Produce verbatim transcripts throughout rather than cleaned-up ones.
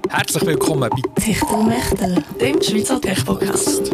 Herzlich willkommen bei Techtelmechtel, dem Schweizer Tech-Podcast.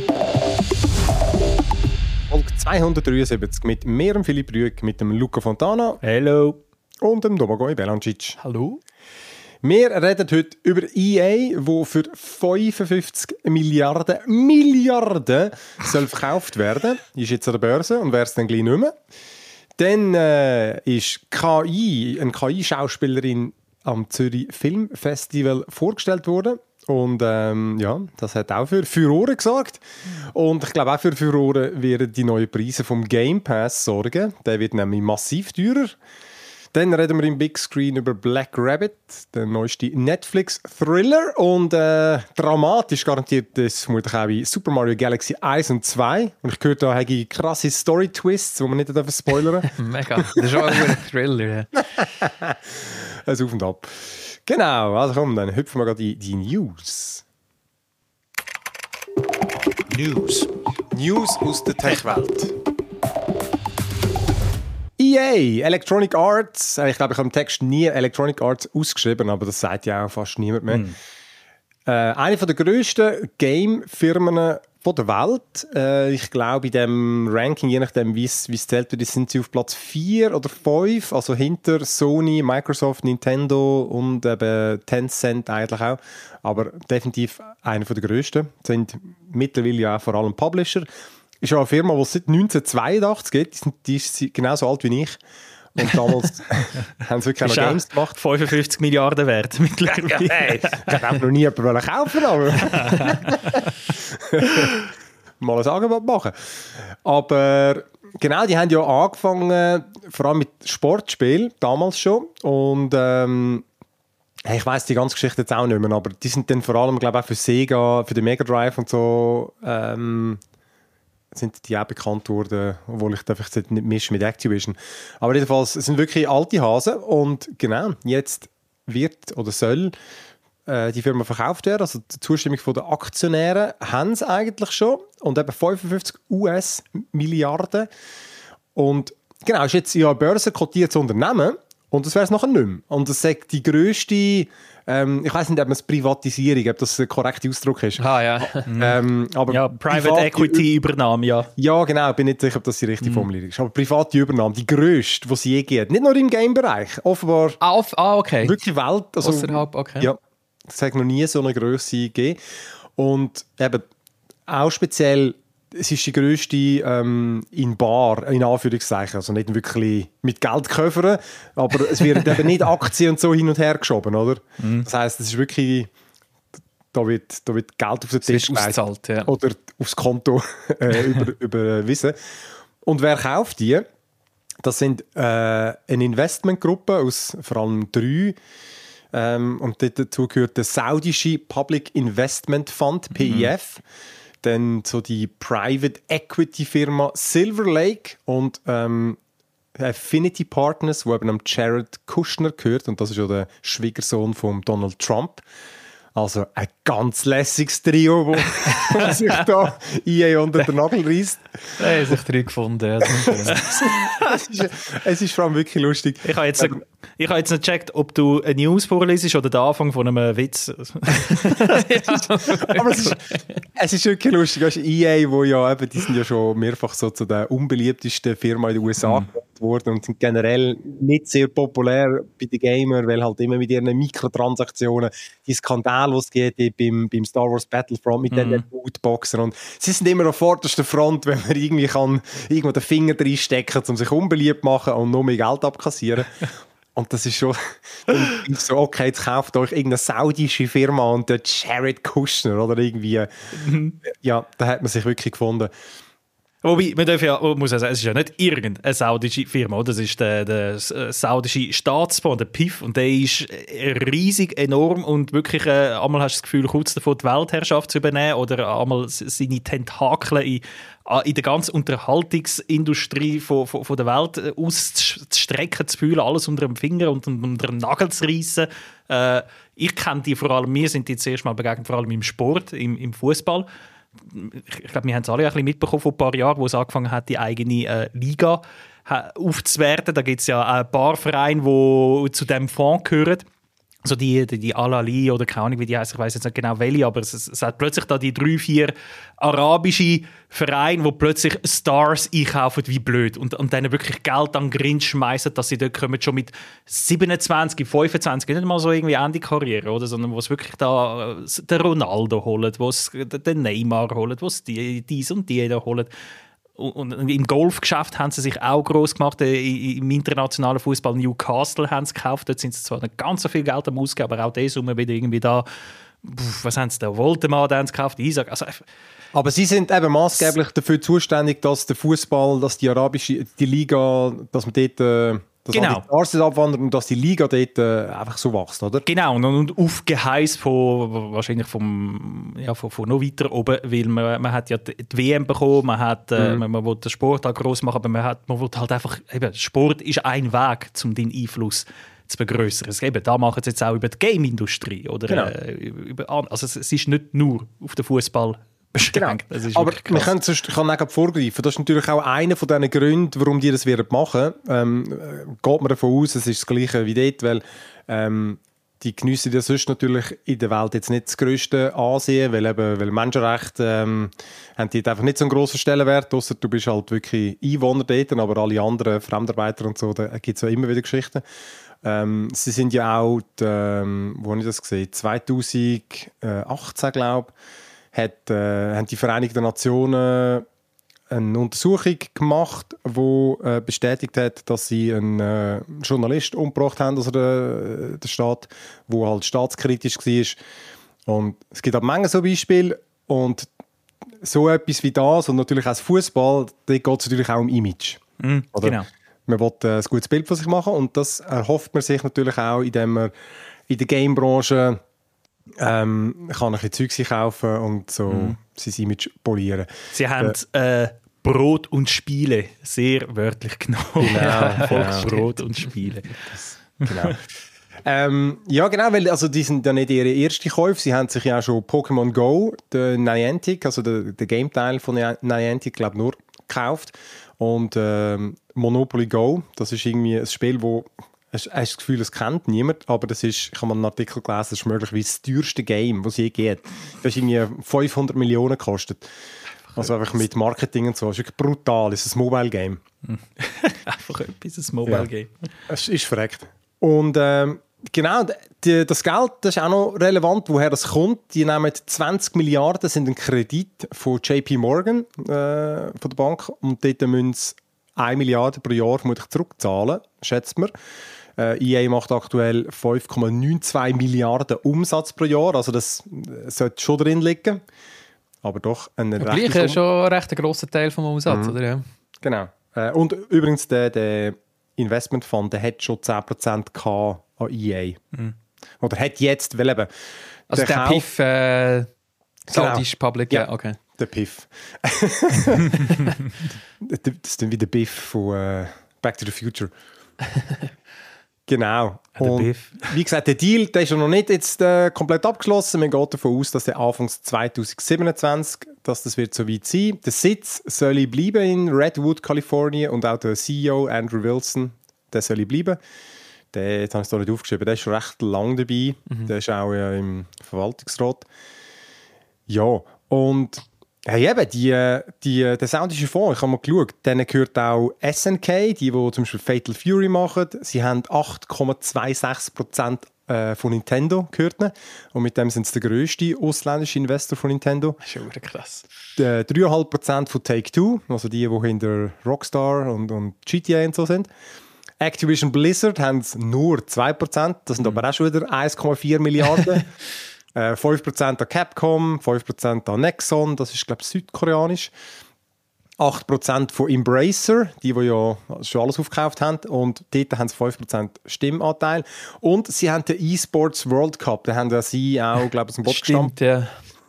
Folge zweihundertdreiundsiebzig mit mir, Philipp Rüegg, mit dem Luca Fontana. Hallo. Und dem Domagoj Belancic. Hallo. Wir reden heute über E A, wo für fünfundfünfzig Milliarden Milliarden soll verkauft werden. Ist jetzt an der Börse und wäre es dann gleich nicht mehr. Dann äh, ist K I, eine K I-Schauspielerin am Zürich Filmfestival vorgestellt worden. Und ähm, ja, das hat auch für Furore gesorgt. Und ich glaube auch für Furore werden die neuen Preise vom Game Pass sorgen. Der wird nämlich massiv teurer. Dann reden wir im Big Screen über Black Rabbit, der neueste Netflix-Thriller. Und äh, dramatisch garantiert das vermutlich auch bei Super Mario Galaxy eins und zwei. Und ich höre, da habe krasse Story-Twists, die man nicht spoilern darf. Mega. Das ist auch ein Thriller. Also auf und ab. Genau, also komm, dann hüpfen wir gerade die, die News. News. News aus der Tech-Welt. E A, Electronic Arts. Ich glaube, ich habe im Text nie Electronic Arts ausgeschrieben, aber das sagt ja auch fast niemand mehr. Mm. Äh, eine der grössten Game-Firmen der Welt. Äh, ich glaube, in diesem Ranking, je nachdem, wie es zählt wird, sind sie auf Platz vier oder fünf, also hinter Sony, Microsoft, Nintendo und eben Tencent eigentlich auch. Aber definitiv eine der grössten. Sind mittlerweile ja auch vor allem Publisher. Ist ja eine Firma, die es seit neunzehnhundertzweiundachtzig gibt. Die ist genauso alt wie ich. Und damals haben sie wirklich auch noch Games gemacht. fünfundfünfzig Milliarden wert mittlerweile. Ja, hey, ich habe noch nie jemanden kaufen aber mal ein Angebot machen. Aber genau, die haben ja angefangen, vor allem mit Sportspielen, damals schon. Und ähm, ich weiss die ganze Geschichte jetzt auch nicht mehr, aber die sind dann vor allem, glaube ich, auch für Sega, für den Mega Drive und so, ähm, sind die auch bekannt worden, obwohl ich einfach jetzt nicht mische mit Activision. Aber jedenfalls, es sind wirklich alte Hasen und genau, jetzt wird oder soll äh, die Firma verkauft werden. Also die Zustimmung der Aktionäre haben sie eigentlich schon und eben fünfundfünfzig US-Milliarden. Und genau, ist jetzt ja ein börsenkotiertes Unternehmen und das wäre es nachher nicht mehr. Und das sagt die grösste, ähm, ich weiss nicht, ob man es Privatisierung, ob das der korrekte Ausdruck ist. Ah, ja. ähm, aber ja, Private Equity Übernahme, ja. Ja, genau, ich bin nicht sicher, ob das die richtige Formulierung ist. Aber private Übernahme, die grösste, die sie je gibt. Nicht nur im Game-Bereich, offenbar. Ah, auf, ah okay. Wirklich Welt. Also, Außerhalb, okay. Ja, es hat noch nie so eine Grösse gegeben. Und eben auch speziell, es ist die grösste ähm, in Bar, in Anführungszeichen. Also nicht wirklich mit Geld kaufen, aber es werden eben nicht Aktien und so hin und her geschoben, oder? Mm. Das heisst, es ist wirklich, da wird, da wird Geld auf den Tisch gelegt ja. Oder aufs Konto äh, über, überwiesen. Und wer kauft die? Das sind äh, eine Investmentgruppe aus vor allem drei. Ähm, und dazu gehört der saudische Public Investment Fund, P I F. Mm. Dann so die Private Equity Firma Silver Lake und ähm, Affinity Partners, wo eben am Jared Kushner gehört. Und das ist ja der Schwiegersohn von Donald Trump. Also ein ganz lässiges Trio, wo sich da E A unter den Nagel reisst. Da haben sich drei gefunden. Ja, es, ist, es ist vor allem wirklich lustig. Ich habe jetzt, ähm, ich habe jetzt nicht gecheckt, ob du eine News vorliest oder den Anfang von einem Witz. Aber es ist, es ist wirklich lustig. Weißt, E A, wo ja, eben, die sind ja schon mehrfach so zu der unbeliebtesten Firma in den U S A mhm. worden und sind generell nicht sehr populär bei den Gamern, weil halt immer mit ihren Mikrotransaktionen die Skandale, die es geht beim, beim Star Wars Battlefront mit mm. den Lootboxen und sie sind immer auf vorderster Front, wenn man irgendwie kann irgendwo den Finger reinstecken, um sich unbeliebt zu machen und noch mehr Geld abkassieren. Und das ist schon so, okay, jetzt kauft euch irgendeine saudische Firma und der Jared Kushner oder irgendwie, mm. ja, da hat man sich wirklich gefunden. Wobei, man darf ja, muss ja sagen, es ist ja nicht irgendeine saudische Firma, das ist der, der saudische Staatsfonds, der P I F, und der ist riesig, enorm und wirklich, äh, einmal hast du das Gefühl, kurz davor die Weltherrschaft zu übernehmen oder einmal seine Tentakel in, in der ganzen Unterhaltungsindustrie von, von, von der Welt auszustrecken, zu fühlen, alles unter dem Finger und unter dem Nagel zu reissen. Äh, ich kenne die vor allem, wir sind die zuerst mal begegnet, vor allem im Sport, im, im Fußball. Ich glaube, wir haben es alle ein bisschen mitbekommen vor ein paar Jahren, wo es angefangen hat, die eigene äh, Liga äh, aufzuwerten. Da gibt es ja ein paar Vereine, die zu diesem Fonds gehören. so die, die, die Al-Ali oder keine Ahnung, wie die heißt, ich weiß jetzt nicht genau welche, aber es, es hat plötzlich da die drei, vier arabische Vereine, die plötzlich Stars einkaufen wie blöd und, und denen wirklich Geld an den Grind schmeißen, dass sie dort kommen, schon mit siebenundzwanzig, fünfundzwanzig, nicht mal so irgendwie Ende Karriere, oder, sondern wo es wirklich da äh, den Ronaldo holen, wo es den Neymar holen, wo es die, dies und die da holen. Und im Golfgeschäft haben sie sich auch gross gemacht. Im internationalen Fußball Newcastle haben sie gekauft. Dort sind sie zwar nicht ganz so viel Geld am Ausgeben, aber auch diese Summe wieder irgendwie da. Was haben sie da? Voldemort haben sie gekauft, Isaac. Also, aber sie sind eben maßgeblich dafür zuständig, dass der Fußball, dass die arabische, die Liga, dass man dort, äh, dass genau. die Stars abwandern und dass die Liga dort äh, einfach so wächst, oder? Genau, und, und aufgeheißt von wahrscheinlich vom, ja, von, von noch weiter oben, weil man, man hat ja die W M bekommen, man hat, mhm. äh, man, man will den Sport auch gross machen, aber man hat, man will halt einfach, eben, Sport ist ein Weg, um den Einfluss zu vergrößern. Eben, da machen sie jetzt auch über die Game-Industrie oder genau. äh, über, also es, es ist nicht nur auf den Fußball beschränkt. Genau. Aber wir können sonst, ich kann nicht vorgreifen. Das ist natürlich auch einer von diesen Gründen, warum die das werden machen. Ähm, geht man davon aus, es ist das Gleiche wie dort, weil ähm, die geniessen ja sonst natürlich in der Welt jetzt nicht das grösste Ansehen, weil eben, weil Menschenrechte ähm, haben die einfach nicht so einen grossen Stellenwert, ausser du bist halt wirklich Einwohner dort, aber alle anderen Fremdarbeiter und so, da gibt es ja immer wieder Geschichten. Ähm, sie sind ja auch, die, ähm, wo habe ich das gesehen, zweitausendachtzehn glaube ich, Hat, äh, haben die Vereinigten Nationen eine Untersuchung gemacht, die äh, bestätigt hat, dass sie einen äh, Journalist umgebracht haben, also der, der Staat, der halt staatskritisch war. Und es gibt auch Menge so Beispiele. Und so etwas wie das und natürlich auch das Fußball, da geht es natürlich auch um Image. Mm, oder? Genau. Man will äh, ein gutes Bild von sich machen und das erhofft man sich natürlich auch, indem man in der Gamebranche Ähm, kann ein bisschen Zeug sich kaufen und so mm. sein Image polieren. Sie haben äh, Brot und Spiele sehr wörtlich genommen. Genau, Volks genau. Brot und Spiele. Das, genau. ähm, ja, genau, weil also die sind ja nicht ihre erste Käufe. Sie haben sich ja auch schon Pokémon Go, den Niantic, also der, der Game-Teil von Niantic, glaube ich, nur gekauft. Und ähm, Monopoly Go, das ist irgendwie ein Spiel, wo hast du das Gefühl, es kennt niemand, aber das ist, ich habe mal einen Artikel gelesen, das ist möglicherweise das teuerste Game, das es je gibt. Das ist irgendwie fünfhundert Millionen gekostet. Also einfach mit Marketing und so. Das ist wirklich brutal. Es ist ein Mobile-Game. Einfach etwas, ein Mobile-Game. Ja. Es ist verreckt. Und ähm, genau, die, das Geld, das ist auch noch relevant, woher das kommt. Die nehmen zwanzig Milliarden, sind ein Kredit von J P Morgan, äh, von der Bank. Und dort müssen sie eine Milliarde pro Jahr vermutlich zurückzahlen, schätzt man. Äh, E A macht aktuell fünf Komma zweiundneunzig Milliarden Umsatz pro Jahr, also das sollte schon drin liegen. Aber doch ein recht Gleich schon ein recht grosser Teil vom Umsatz, mhm. oder? Ja. Genau. Äh, und übrigens, der, der Investmentfonds, der hat schon zehn Prozent an E A. Mhm. Oder hat jetzt, weil eben... Also der, der P I F, äh, Saudisch genau. Public, ja, okay. Der P I F. Das ist dann wie der Biff von äh, Back to the Future. Genau. Und wie gesagt, der Deal der ist ja noch nicht jetzt, äh, komplett abgeschlossen. Man geht davon aus, dass der Anfangs zwanzig siebenundzwanzig dass das wird so weit sein. Der Sitz soll bleiben in Redwood, Kalifornien und auch der C E O Andrew Wilson, der soll bleiben. Der, jetzt habe ich es da nicht aufgeschrieben, der ist schon recht lang dabei. Mhm. Der ist auch äh, im Verwaltungsrat. Ja, und hey, eben, die, die, der saudische Fonds, ich habe mal geschaut, denen gehört auch S N K, die, die zum Beispiel Fatal Fury machen. Sie haben acht Komma sechsundzwanzig Prozent äh, von Nintendo gehört. Und mit dem sind sie der grösste ausländische Investor von Nintendo. Das ist schon krass. drei Komma fünf Prozent von Take-Two, also die, die hinter Rockstar und, und G T A und so sind. Activision Blizzard haben nur zwei Prozent, das sind mhm. aber auch schon wieder eins Komma vier Milliarden. Äh, fünf Prozent an Capcom, fünf Prozent an Nexon, das ist, glaube ich, südkoreanisch. acht Prozent von Embracer, die, die ja schon alles aufgekauft haben. Und dort haben sie fünf Prozent Stimmanteil. Und sie haben den E-Sports World Cup, da haben ja sie auch, glaube ich, aus dem Boot Stimmt, ja.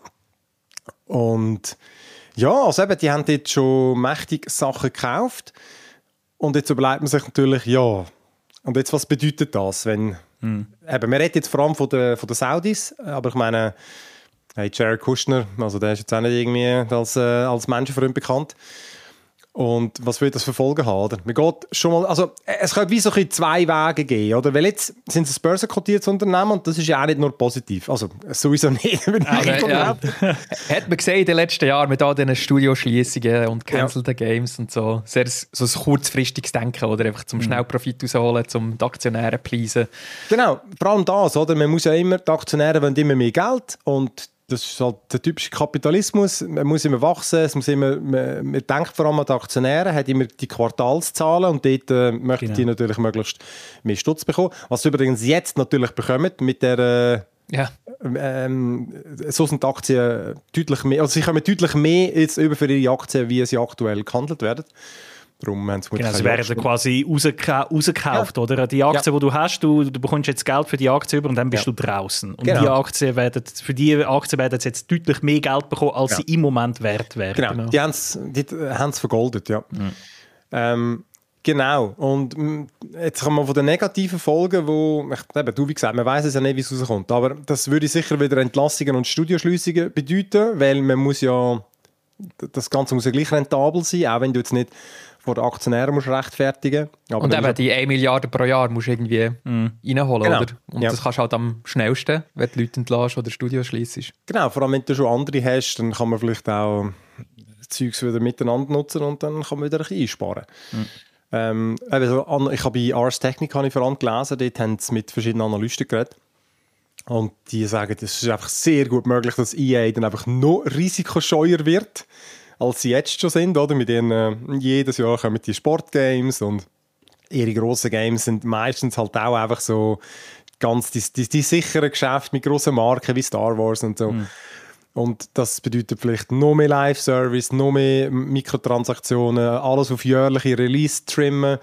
Und ja, also eben, die haben dort schon mächtig Sachen gekauft. Und jetzt überlegt man sich natürlich, ja, und jetzt, was bedeutet das, wenn... Hm. Eben, wir reden jetzt vor allem von den, von den Saudis, aber ich meine, hey, Jared Kushner, also der ist jetzt auch nicht irgendwie als, äh, als Menschenfreund bekannt. Und was will das für Folgen haben? Oder? Man geht schon mal, also, es könnte wie so ein zwei Wege geben. Oder? Weil jetzt sind es ein börsenkotiertes Unternehmen und das ist ja auch nicht nur positiv. Also sowieso nicht. Aber, ja. Hat man gesehen in den letzten Jahren mit all diesen Studioschliessungen und cancelten ja. Games und so. Sehr so ein kurzfristiges Denken, oder? Einfach zum mhm. schnell Profit rausholen, zum die Aktionäre pleasen. Genau, vor allem das. Oder? Man muss ja immer, die Aktionäre wollen immer mehr Geld und das ist halt der typische Kapitalismus. Man muss immer wachsen, es muss immer, man, man denkt vor allem an die Aktionäre, hat immer die Quartalszahlen und dort äh, möchten genau. die natürlich möglichst mehr Stutz bekommen. Was sie übrigens jetzt natürlich bekommen mit der äh, ja. ähm, so sind die Aktien deutlich mehr, also sie kommen deutlich mehr jetzt über für ihre Aktien, wie sie aktuell gehandelt werden. Darum haben sie genau, sie werden quasi rausgekauft, rausgekauft ja. oder? Die Aktie, ja. die du hast, du, du bekommst jetzt Geld für die Aktie über und dann bist ja. du draußen. Und genau. die Aktien werden, für die Aktien werden sie jetzt deutlich mehr Geld bekommen, als ja. sie im Moment wert wären. Genau, genau. die haben es vergoldet, ja. Mhm. Ähm, genau, und jetzt kommen wir von den negativen Folgen, wo, eben, du wie gesagt, man weiss es ja nicht, wie es rauskommt, aber das würde sicher wieder Entlassungen und Studioschliessungen bedeuten, weil man muss ja, das Ganze muss ja gleich rentabel sein, auch wenn du jetzt nicht vor den Aktionären musst rechtfertigen. Aber und eben die eine Milliarde pro Jahr musst du irgendwie mm. reinholen, genau. oder? Und ja. das kannst du halt am schnellsten, wenn du Leute entlässt oder Studios schliessest. Genau, vor allem wenn du schon andere hast, dann kann man vielleicht auch Zeugs wieder miteinander nutzen und dann kann man wieder ein bisschen einsparen. Mm. Ähm, also, ich habe bei Ars Technica vor allem gelesen, dort haben sie mit verschiedenen Analysten geredet. Und die sagen, es ist einfach sehr gut möglich, dass E A dann einfach noch risikoscheuer wird, als sie jetzt schon sind, oder? Mit ihren, äh, jedes Jahr kommen die Sportgames und ihre grossen Games sind meistens halt auch einfach so ganz die, die, die sicheren Geschäfte mit grossen Marken wie Star Wars und so. Mhm. Und das bedeutet vielleicht noch mehr Live-Service, noch mehr Mikrotransaktionen, alles auf jährliche Release trimmen.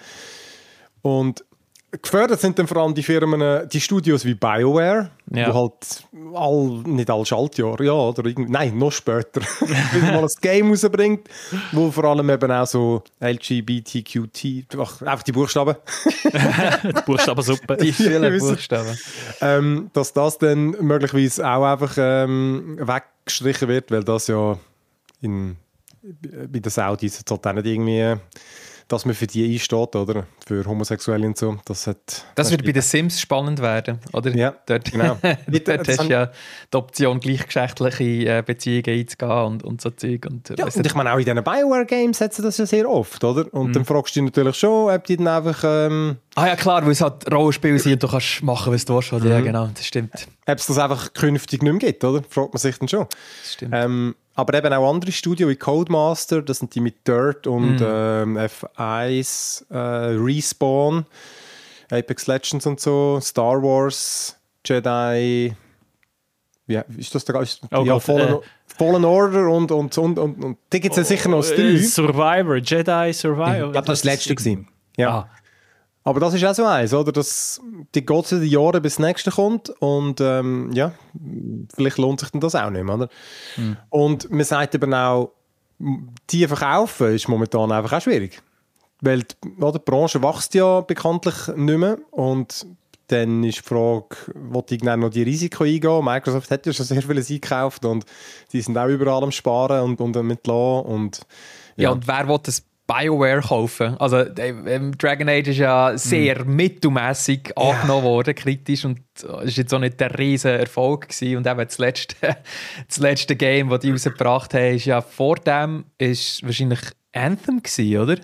Und gefördert sind dann vor allem die Firmen, die Studios wie BioWare, ja. die halt all, nicht alle Schaltjahre, ja, oder irgendwie, nein, noch später, wieder mal ein Game rausbringt, wo vor allem eben auch so L G B T Q T, ach, einfach die Buchstaben. Die Buchstabensuppe. Die vielen Buchstaben. Ähm, dass das dann möglicherweise auch einfach ähm, weggestrichen wird, weil das ja in, bei den Saudis jetzt halt auch nicht irgendwie, dass man für die einsteht, oder? Für Homosexuelle und so. Das, hat, das wird bei den Sims spannend werden, oder? Ja, dort, genau. Dort hast du ja die Option, gleichgeschlechtliche Beziehungen einzugehen und, und so Zeug. Und, ja, und ich meine, auch in diesen BioWare-Games setzen das ja sehr oft, oder? Und mhm. dann fragst du dich natürlich schon, ob die dann einfach... Ähm, ah ja, klar, weil es halt Rollenspiel sind und du kannst machen, was du willst. Mhm. Ja, genau, das stimmt. Ob es das einfach künftig nicht mehr gibt, oder? Fragt man sich dann schon. Das stimmt. Ähm, aber eben auch andere Studios wie Codemaster, das sind die mit Dirt und mm. ähm, F eins, äh, Respawn, Apex Legends und so, Star Wars, Jedi, wie ist das da? Ist, oh ja, Gott, Fallen, äh, Fallen Order und und und und, und da gibt es ja sicher noch das drei. Survivor, Jedi Survivor. Ich glaube, das war das letzte gewesen. Ja. Ah. Aber das ist auch so eins, oder? Das, die geht es die Jahre, bis das nächste kommt. Und ähm, ja, vielleicht lohnt sich dann das auch nicht mehr, oder? Mhm. Und man sagt eben auch, die verkaufen ist momentan einfach auch schwierig. Weil die, oder, die Branche wächst ja bekanntlich nicht mehr. Und dann ist die Frage, will ich noch die Risiko eingehen? Microsoft hat ja schon sehr vieles eingekauft und die sind auch überall am Sparen und, und am Entlassen. Und, ja. ja, und wer will das BioWare kaufen? Also äh, Dragon Age ist ja sehr mm. mittelmässig yeah. angenommen worden, kritisch, und es war jetzt auch nicht der riesen Erfolg gewesen. Und eben das letzte, das letzte Game, das die rausgebracht haben, ist ja vor dem ist wahrscheinlich Anthem gewesen, oder?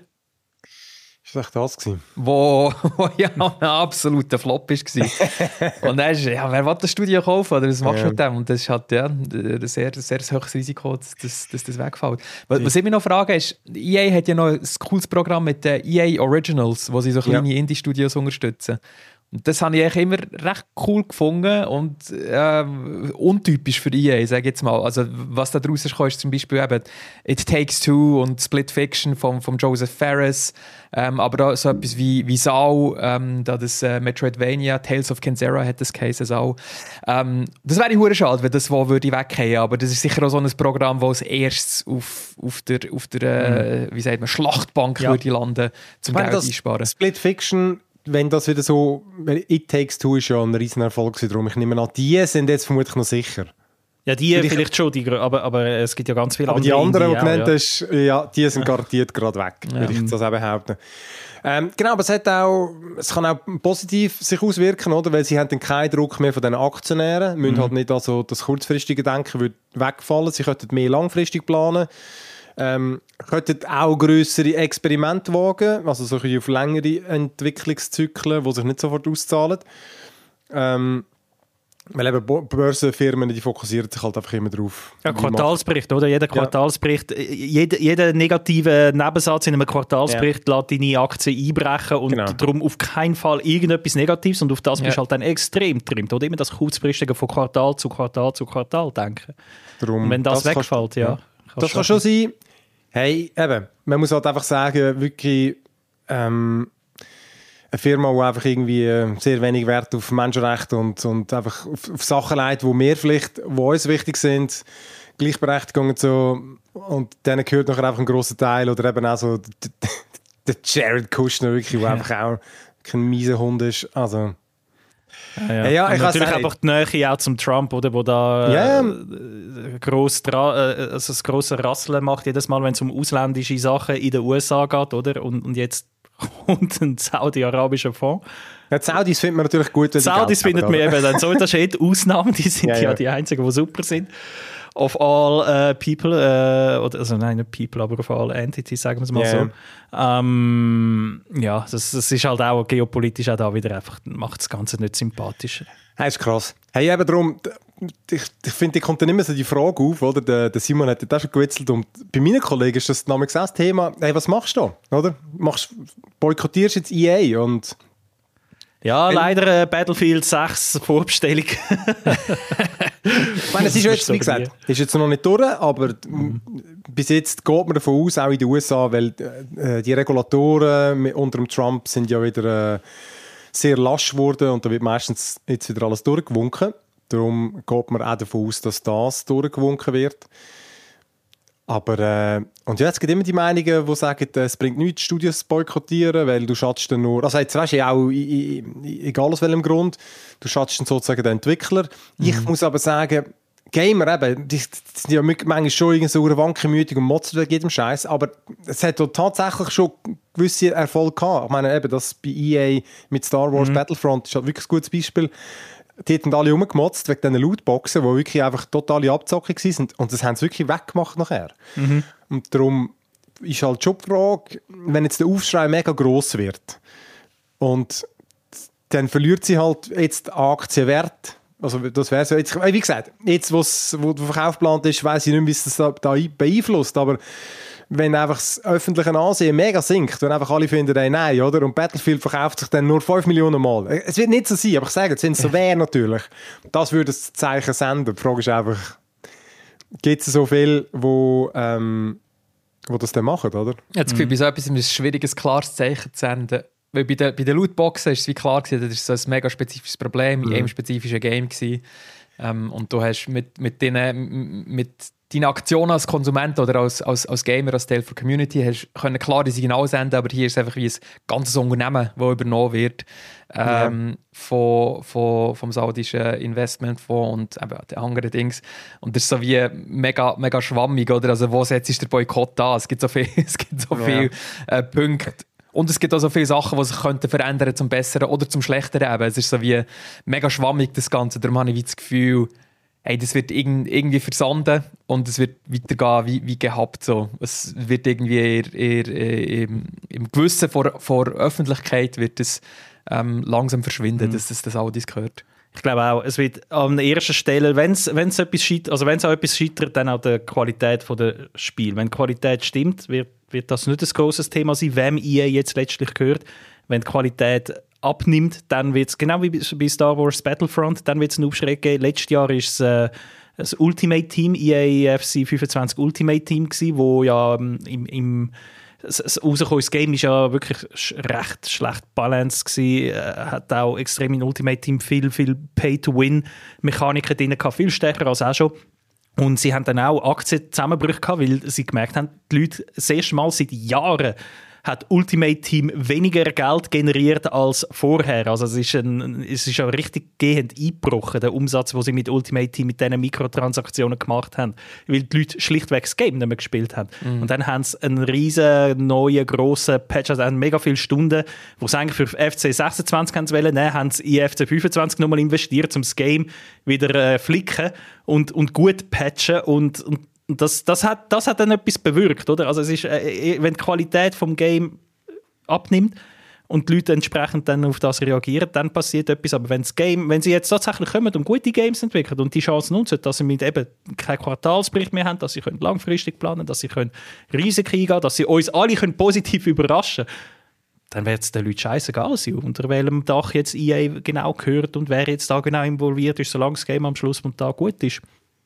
Ist das echt das gewesen? Wo, wo ja ein absoluter Flop war. Und dann ist, ja, wer will das Studio kaufen? Oder was machst du ja. mit dem? Und das ist halt ja, ein sehr, sehr hohes Risiko, dass, dass das wegfällt. Was, was ich mich noch frage ist, E A hat ja noch ein cooles Programm mit den E A Originals, wo sie so kleine ja. Indie-Studios unterstützen. Und das habe ich eigentlich immer recht cool gefunden und äh, untypisch für E A, sage ich jetzt mal. Also, was da draus ist, ist zum Beispiel eben It Takes Two und Split Fiction von, von Joseph Fares, ähm, aber auch so etwas wie, wie Sau, ähm, da das äh, Metroidvania, Tales of Kenzera hat das Case auch. Ähm, das wäre hure schade, wenn das wo würde weggehen, aber das ist sicher auch so ein Programm, das als erstes auf, auf der, auf der äh, wie sagt man, Schlachtbank ja. würde landen, zum Geld einsparen. Split Fiction, wenn das wieder so, It Takes Two ist ja ein riesen Erfolg gewesen, darum ich nehme an, die sind jetzt vermutlich noch sicher. Ja, die Vielleicht- vielleicht schon, die, aber, aber es gibt ja ganz viele Aber die andere anderen, die du Indie genannt auch, hast, ja, die sind garantiert gerade weg, würde ich das auch behaupten. Ähm, genau, aber es, hat auch, es kann auch positiv sich auswirken, oder? Weil sie haben dann keinen Druck mehr von den Aktionären, müssen halt nicht also das kurzfristige Denken wird wegfallen, sie könnten mehr langfristig planen, ähm, könnten auch grössere Experimente wagen, also so auf längere Entwicklungszyklen, die sich nicht sofort auszahlen. Ähm, weil eben Bo- Börsenfirmen, die fokussieren sich halt einfach immer drauf. Ja, Quartalsbericht, oder? Jeder Quartalsbericht, jeder, jeder negative Nebensatz in einem Quartalsbericht ja. lässt deine Aktie einbrechen und Genau. darum auf keinen Fall irgendetwas Negatives und auf das Ja. bist du halt dann extrem trimmt. Oder immer das kurzfristige von Quartal zu Quartal zu Quartal denken. Darum, Und wenn das, das wegfällt, kannst- ja. ja. Das kann schon sein. Hey, eben, man muss halt einfach sagen, wirklich ähm, eine Firma, die einfach irgendwie äh, sehr wenig Wert auf Menschenrechte und, und einfach auf, auf Sachen legt, die mir vielleicht, die uns wichtig sind, Gleichberechtigung und so, und denen gehört nachher einfach ein grosser Teil, oder eben auch so d- d- der Jared Kushner, wirklich, der einfach auch kein mieser Hund ist, also... Ja, ja. Ja, ja, und ich weiss natürlich auch einfach die Nähe auch zum Trump, oder, wo da Ja, äh, gross dra- äh, also das grosse Rasseln macht, jedes Mal, wenn es um ausländische Sachen in den U S A geht, oder? Und, und jetzt kommt ein saudi-arabischer Fonds. Ja, die Saudis findet man natürlich gut, wenn Die Saudis Geld findet haben, man oder? eben dann so, das ist eh die Ausnahme, die sind Ja, ja, ja. die einzigen, die super sind. Of all uh, people, uh, oder, also nein, nicht people, aber of all entities, sagen wir es mal Ja. so. Ähm, ja, das, das ist halt auch geopolitisch auch da wieder einfach, macht das Ganze nicht sympathischer. Das ist krass. Hey, eben darum, ich, ich finde, da kommt dann immer so die Frage auf, oder? Der, der Simon hat das schon gewitzelt und bei meinen Kollegen ist das damals auch das Thema, hey, was machst du da, oder? Machst, boykottierst jetzt E A und... Ja, Wenn- leider äh, Battlefield sechs Vorbestellung. Ich meine, es ist Das jetzt, wie ist so gesagt, ist jetzt noch nicht durch, aber mhm. bis jetzt geht man davon aus, auch in den U S A, weil äh, die Regulatoren mit, unter dem Trump sind ja wieder äh, sehr lasch geworden und da wird meistens jetzt wieder alles durchgewunken. Darum geht man auch davon aus, dass das durchgewunken wird. Aber, äh, und ja, es gibt immer die Meinungen, die sagen, äh, es bringt nichts, Studios zu boykottieren, weil du schadest dann nur, also jetzt weißt du ja auch, i- i- egal aus welchem Grund, du schadest dann sozusagen den Entwickler. Mhm. Ich muss aber sagen, Gamer eben, die, die sind ja manchmal schon irgendwie so wankelmütig und motzen wegen jedem Scheiß, aber es hat doch tatsächlich schon gewisse Erfolge gehabt. Ich meine eben, das bei E A mit Star Wars mhm. Battlefront ist halt wirklich ein gutes Beispiel. Die hatten alle rumgemotzt wegen diesen Lootboxen, die wirklich einfach totale Abzocken waren. Und das haben sie wirklich weggemacht nachher. Mhm. Und darum ist halt schon die Frage, wenn jetzt der Aufschrei mega gross wird und dann verliert sie halt jetzt Aktienwert. Also das wäre so. Jetzt, wie gesagt, jetzt, wo der Verkauf geplant ist, weiss ich nicht, wie es das da, da beeinflusst. Aber wenn einfach das öffentliche Ansehen mega sinkt, wenn einfach alle finden, hey, nein, oder? Und Battlefield verkauft sich dann nur fünf Millionen Mal. Es wird nicht so sein, aber ich sage, wenn es so wäre natürlich, das würde das Zeichen senden. Die Frage ist einfach, gibt es so viele, wo, ähm, wo das dann machen, oder? Jetzt mhm. bei so etwas ist es schwierig, ein klares Zeichen zu senden. Weil bei den, bei den Lootboxen ist es wie klar gewesen, das ist so ein mega spezifisches Problem in einem spezifischen Game gewesen. Ähm, und du hast mit, mit, denen, mit deinen Aktionen als Konsument oder als, als, als Gamer, als Teil der Community, hast können klare Signale senden, aber hier ist es einfach wie ein ganzes Unternehmen, das übernommen wird ähm, ja. von, von, vom saudischen Investmentfonds und eben den anderen Dings. Und das ist so wie mega, mega schwammig, oder? Also wo setzt sich der Boykott an? Es gibt so viele so ja. viel, äh, Punkte. Und es gibt auch so viele Sachen, die sich könnten verändern zum Besseren oder zum Schlechteren. Eben. Es ist so wie mega schwammig, das Ganze. Darum habe ich wie das Gefühl, hey, das wird irgendwie versanden und es wird weitergehen wie, wie gehabt. So. Es wird irgendwie eher, eher, eher im, im Gewissen vor, vor Öffentlichkeit wird es ähm, langsam verschwinden, mhm. dass das, das Audis gehört. Ich glaube auch, es wird an der ersten Stelle, wenn es etwas scheitert, also wenn es auch etwas scheitert, dann auch die Qualität des Spiels. Wenn die Qualität stimmt, wird, wird das nicht ein grosses Thema sein, wem E A jetzt letztlich gehört. Wenn die Qualität abnimmt, dann wird es, genau wie bei Star Wars Battlefront, dann wird es einen Aufschrei geben. Letztes Jahr war es äh, das Ultimate Team, E A F C fünfundzwanzig Ultimate Team gewesen, wo ja ähm, im, im das rausgekommenes Game war ja wirklich recht schlecht balanced gewesen. Äh, hat auch extrem in Ultimate Team viel, viel Pay-to-Win-Mechaniken drin gehabt, viel stärker als auch schon. Und sie haben dann auch Aktienzusammenbrüche gehabt, weil sie gemerkt haben, die Leute das erste Mal seit Jahren hat Ultimate Team weniger Geld generiert als vorher. Also es ist, ein, es ist auch richtig gehend eingebrochen, der Umsatz, den sie mit Ultimate Team mit diesen Mikrotransaktionen gemacht haben. Weil die Leute schlichtweg das Game nicht mehr gespielt haben. Mhm. Und dann haben sie einen riesen neuen, grossen Patch, also mega viele Stunden, wo sie eigentlich für F C sechsundzwanzig haben wollen, nehmen, haben sie in F C fünfundzwanzig nochmal investiert, um das Game wieder äh, flicken und, und gut patchen. Und, und das, das, hat, das hat dann etwas bewirkt, oder? Also es ist, äh, wenn die Qualität vom Game abnimmt und die Leute entsprechend dann auf das reagieren, dann passiert etwas. Aber wenn das Game, wenn sie jetzt tatsächlich kommen und gute Games entwickeln und die Chancen nutzen, dass sie mit eben keinen Quartalsbericht mehr haben, dass sie können langfristig planen, dass sie können Risiken eingehen, dass sie uns alle können positiv überraschen können, dann wird es den Leuten scheißegal sein, unter welchem Dach jetzt E A genau gehört und wer jetzt da genau involviert ist, solange das Game am Schluss vom Tag gut ist.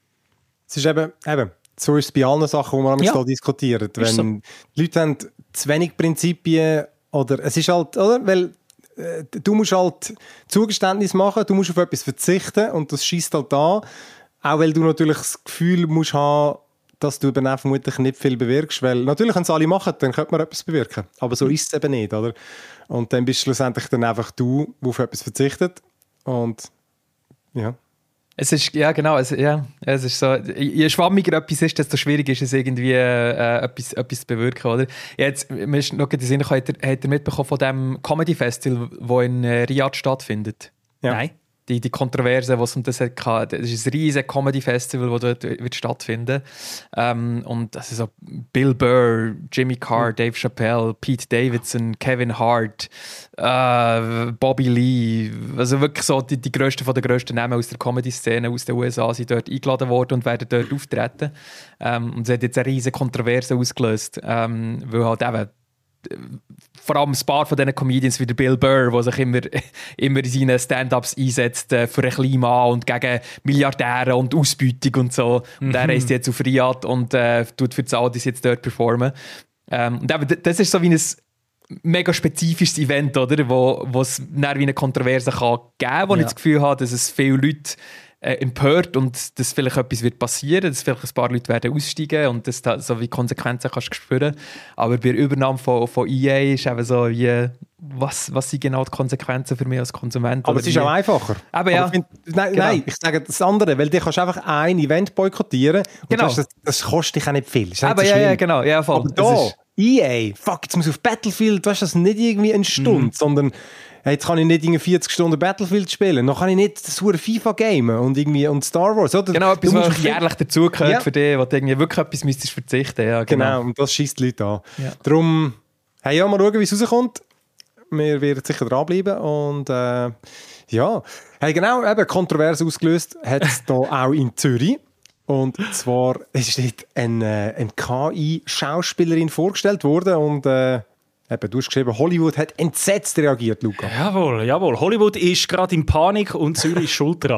Es ist eben, eben so ist es bei allen Sachen, die wir Ja. da diskutieren. Wenn so. die Leute haben zu wenig Prinzipien oder es ist halt, oder? Weil äh, du musst halt Zugeständnis machen, du musst auf etwas verzichten und das schießt halt an. Auch weil du natürlich das Gefühl musst haben, dass du eben auch vermutlich nicht viel bewirkst. Weil natürlich, wenn es alle machen, dann könnte man etwas bewirken. Aber so ist es eben nicht, oder? Und dann bist du schlussendlich dann einfach du, der auf etwas verzichtet. Und ja. Es ist, ja genau, es, ja, es ist so, je schwammiger etwas ist, desto schwieriger ist es irgendwie äh, etwas, etwas zu bewirken, oder? Jetzt, mir ist noch in den Sinn gekommen, hat er, hat er mitbekommen von dem Comedy Festival, das in äh, Riyadh stattfindet? Ja. Nein. Die, die Kontroverse, die es um das hatte. Das ist ein riesiges Comedy-Festival, das dort wird stattfinden. Ähm, und das ist so Bill Burr, Jimmy Carr, mhm. Dave Chappelle, Pete Davidson, Kevin Hart, äh, Bobby Lee. Also wirklich so die, die grössten von den grössten Namen aus der Comedy-Szene aus den U S A sind dort eingeladen worden und werden dort auftreten. Ähm, und es hat jetzt eine riesige Kontroverse ausgelöst, ähm, weil halt eben vor allem ein paar von diesen Comedians wie der Bill Burr, der sich immer, immer in seinen Stand-Ups einsetzt äh, für ein Klima und gegen Milliardäre und Ausbeutung und so. Und Mhm. er reist jetzt auf Riyadh und äh, tut für die Saudis jetzt dort performen. Ähm, und eben, das ist so wie ein mega spezifisches Event, oder? Wo, wo es dann wie eine Kontroverse kann geben kann, wo Ja. ich das Gefühl habe, dass es viele Leute äh, empört und dass vielleicht etwas wird passieren, dass vielleicht ein paar Leute werden aussteigen und dass da so wie Konsequenzen kannst du spüren. Aber bei der Übernahme von, von E A ist eben so wie, was, was sind genau die Konsequenzen für mich als Konsument? Aber Oder es ist wie? auch einfacher. Aber ja. ich find, nein, Genau. nein, ich sage das andere, weil du kannst einfach ein Event boykottieren und Genau. das, das kostet dich auch nicht viel. Das ist nicht Aber so ja, ja, schlimm. genau. Ja, voll. Aber Es da, ist- E A, fuck, jetzt muss ich auf Battlefield, weißt du, das ist nicht irgendwie eine Stunde, Mhm. sondern hey, jetzt kann ich nicht irgendwie vierzig Stunden Battlefield spielen, dann kann ich nicht das hure FIFA gamen und irgendwie und Star Wars, oder? Genau, etwas, Du musst was viel- jährlich dazugehört Ja. für dich, wo du irgendwie wirklich etwas müsstest verzichten. Ja, genau. Genau, und das schießt die Leute an. Ja. Darum, hey, ja, mal schauen, wie es rauskommt. Wir werden sicher dranbleiben und äh, ja, hey, genau, eben kontrovers ausgelöst hat es da auch in Zürich. Und zwar ist dort eine, eine K I-Schauspielerin vorgestellt worden und äh, eben, du hast geschrieben, Hollywood hat entsetzt reagiert, Luca. Jawohl, jawohl. Hollywood ist gerade in Panik und Zürich ist schuld dran.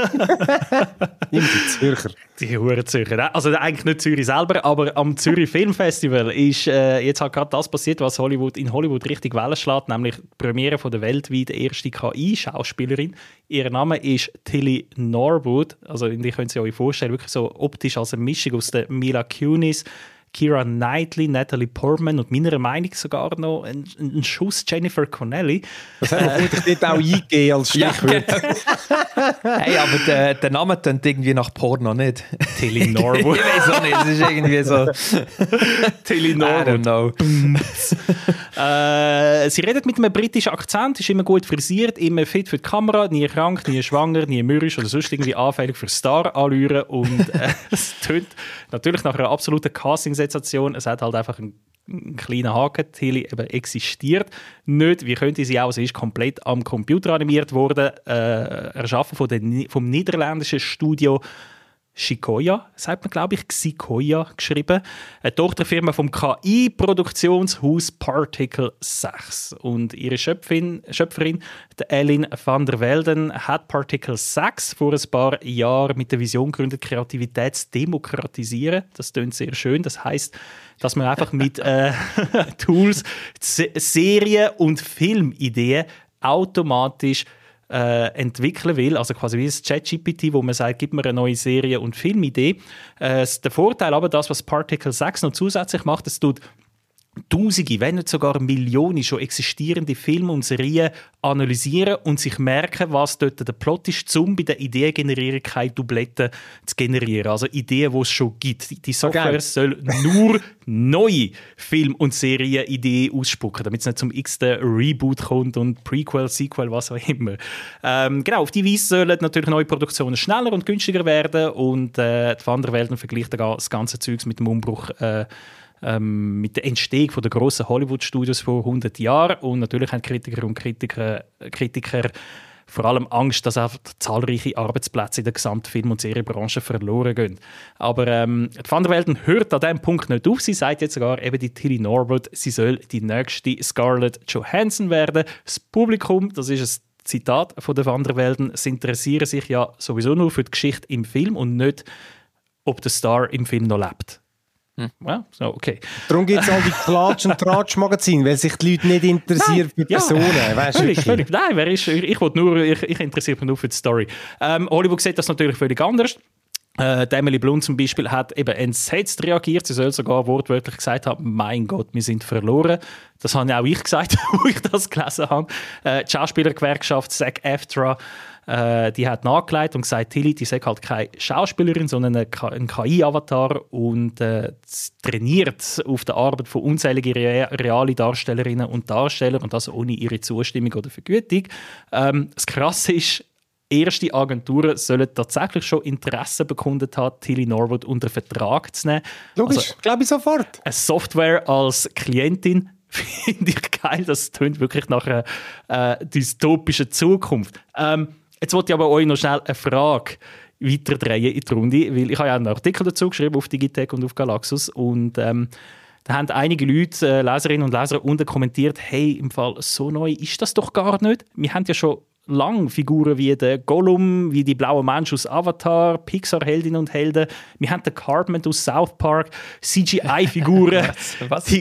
Immer die Zürcher. Die Huren Zürcher. Also eigentlich nicht Zürich selber, aber am Zürich Filmfestival ist äh, jetzt halt gerade das passiert, was Hollywood in Hollywood richtig Wellen schlägt, nämlich die Premiere von der weltweit ersten K I-Schauspielerin. Ihr Name ist Tilly Norwood. Also die könnt ihr euch vorstellen, wirklich so optisch als eine Mischung aus der Mila Kunis, Keira Knightley, Natalie Portman und meiner Meinung sogar noch ein, ein Schuss Jennifer Connelly. Das hat man vermutlich dort auch eingegeben als Stichwort. Hey, aber der, der Name klingt irgendwie nach Porno nicht. Tilly Norwood. Ich weiß auch nicht, es ist irgendwie so. Tilly I don't know. Äh, sie redet mit einem britischen Akzent, ist immer gut frisiert, immer fit für die Kamera, nie krank, nie schwanger, nie mürrisch oder sonst irgendwie anfällig für Star-Allüren. Und äh, es tönt natürlich nach einer absoluten Casting-Sensation. Es hat halt einfach einen, einen kleinen Haken. Tilly eben existiert nicht. Wie könnte sie auch? Sie ist komplett am Computer animiert worden, äh, erschaffen von den, vom niederländischen Studio Sequoia, sagt man, glaube ich, Sequoia geschrieben. Eine Tochterfirma vom K I-Produktionshaus Particle sechs. Und ihre Schöpfin, Schöpferin, die Ellen van der Velden, hat Particle sechs vor ein paar Jahren mit der Vision gegründet, Kreativität zu demokratisieren. Das klingt sehr schön. Das heisst, dass man einfach mit äh, Tools Se- Serien- und Filmideen automatisch Äh, entwickeln will, also quasi wie ein ChatGPT, wo man sagt, gib mir eine neue Serie- und Filmidee. Äh, der Vorteil aber, das, was Particle sechs noch zusätzlich macht, es tut Tausende, wenn nicht sogar Millionen schon existierende Filme und Serien analysieren und sich merken, was dort der Plot ist, um bei der Ideengenerierung keine Dubletten zu generieren. Also Ideen, die es schon gibt. Die Software okay. soll nur neue Film- und Serienideen ausspucken, damit es nicht zum x-ten Reboot kommt und Prequel, Sequel, was auch immer. Ähm, genau, auf die Weise sollen natürlich neue Produktionen schneller und günstiger werden und äh, die Van der Welden vergleicht das ganze Zeugs mit dem Umbruch äh, Ähm, mit der Entstehung von der grossen Hollywood-Studios vor hundert Jahren. Und natürlich haben Kritiker und Kritiker, Kritiker vor allem Angst, dass auch zahlreiche Arbeitsplätze in der gesamten Film- und Serienbranche verloren gehen. Aber ähm, die Van der Welden hört an diesem Punkt nicht auf. Sie sagt jetzt sogar, eben die Tilly Norwood, sie soll die nächste Scarlett Johansson werden. Das Publikum, das ist ein Zitat von der Van der Welden, sie interessieren sich ja sowieso nur für die Geschichte im Film und nicht, ob der Star im Film noch lebt. Hm. Ja, so, okay. Darum gibt es all die Klatsch- und Tratsch-Magazine, weil sich die Leute nicht interessieren für Personen. Ja, weißt, völlig, völlig. Nein, wer ist, ich, ich, nur, ich, ich interessiere mich nur für die Story. Ähm, Hollywood sieht das natürlich völlig anders. Äh, Emily Blunt zum Beispiel hat eben entsetzt reagiert. Sie soll sogar wortwörtlich gesagt haben, mein Gott, wir sind verloren. Das habe auch ich gesagt, als ich das gelesen habe. Äh, die Schauspielergewerkschaft SAG-AFTRA Äh, die hat nachgelegt und gesagt, Tilly, die sei halt keine Schauspielerin, sondern ein K I-Avatar und äh, trainiert auf der Arbeit von unzähligen re realen Darstellerinnen und Darstellern und das ohne ihre Zustimmung oder Vergütung. Ähm, das Krasse ist, erste Agenturen sollen tatsächlich schon Interesse bekundet haben, Tilly Norwood unter Vertrag zu nehmen. Logisch, also, glaube ich sofort. Eine Software als Klientin finde ich geil. Das tönt wirklich nach einer äh, dystopischen Zukunft. Ähm, Jetzt wollte ich aber euch noch schnell eine Frage weiterdrehen in die Runde, weil ich habe ja einen Artikel dazu geschrieben auf Digitec und auf Galaxus und ähm, da haben einige Leute, äh, Leserinnen und Leser, unten kommentiert, hey, im Fall so neu ist das doch gar nicht. Wir haben ja schon lange Figuren wie der Gollum, wie die blaue Mensch aus Avatar, Pixar-Heldinnen und Helden. Wir haben den Cartman aus South Park, C G I-Figuren. Was? Die,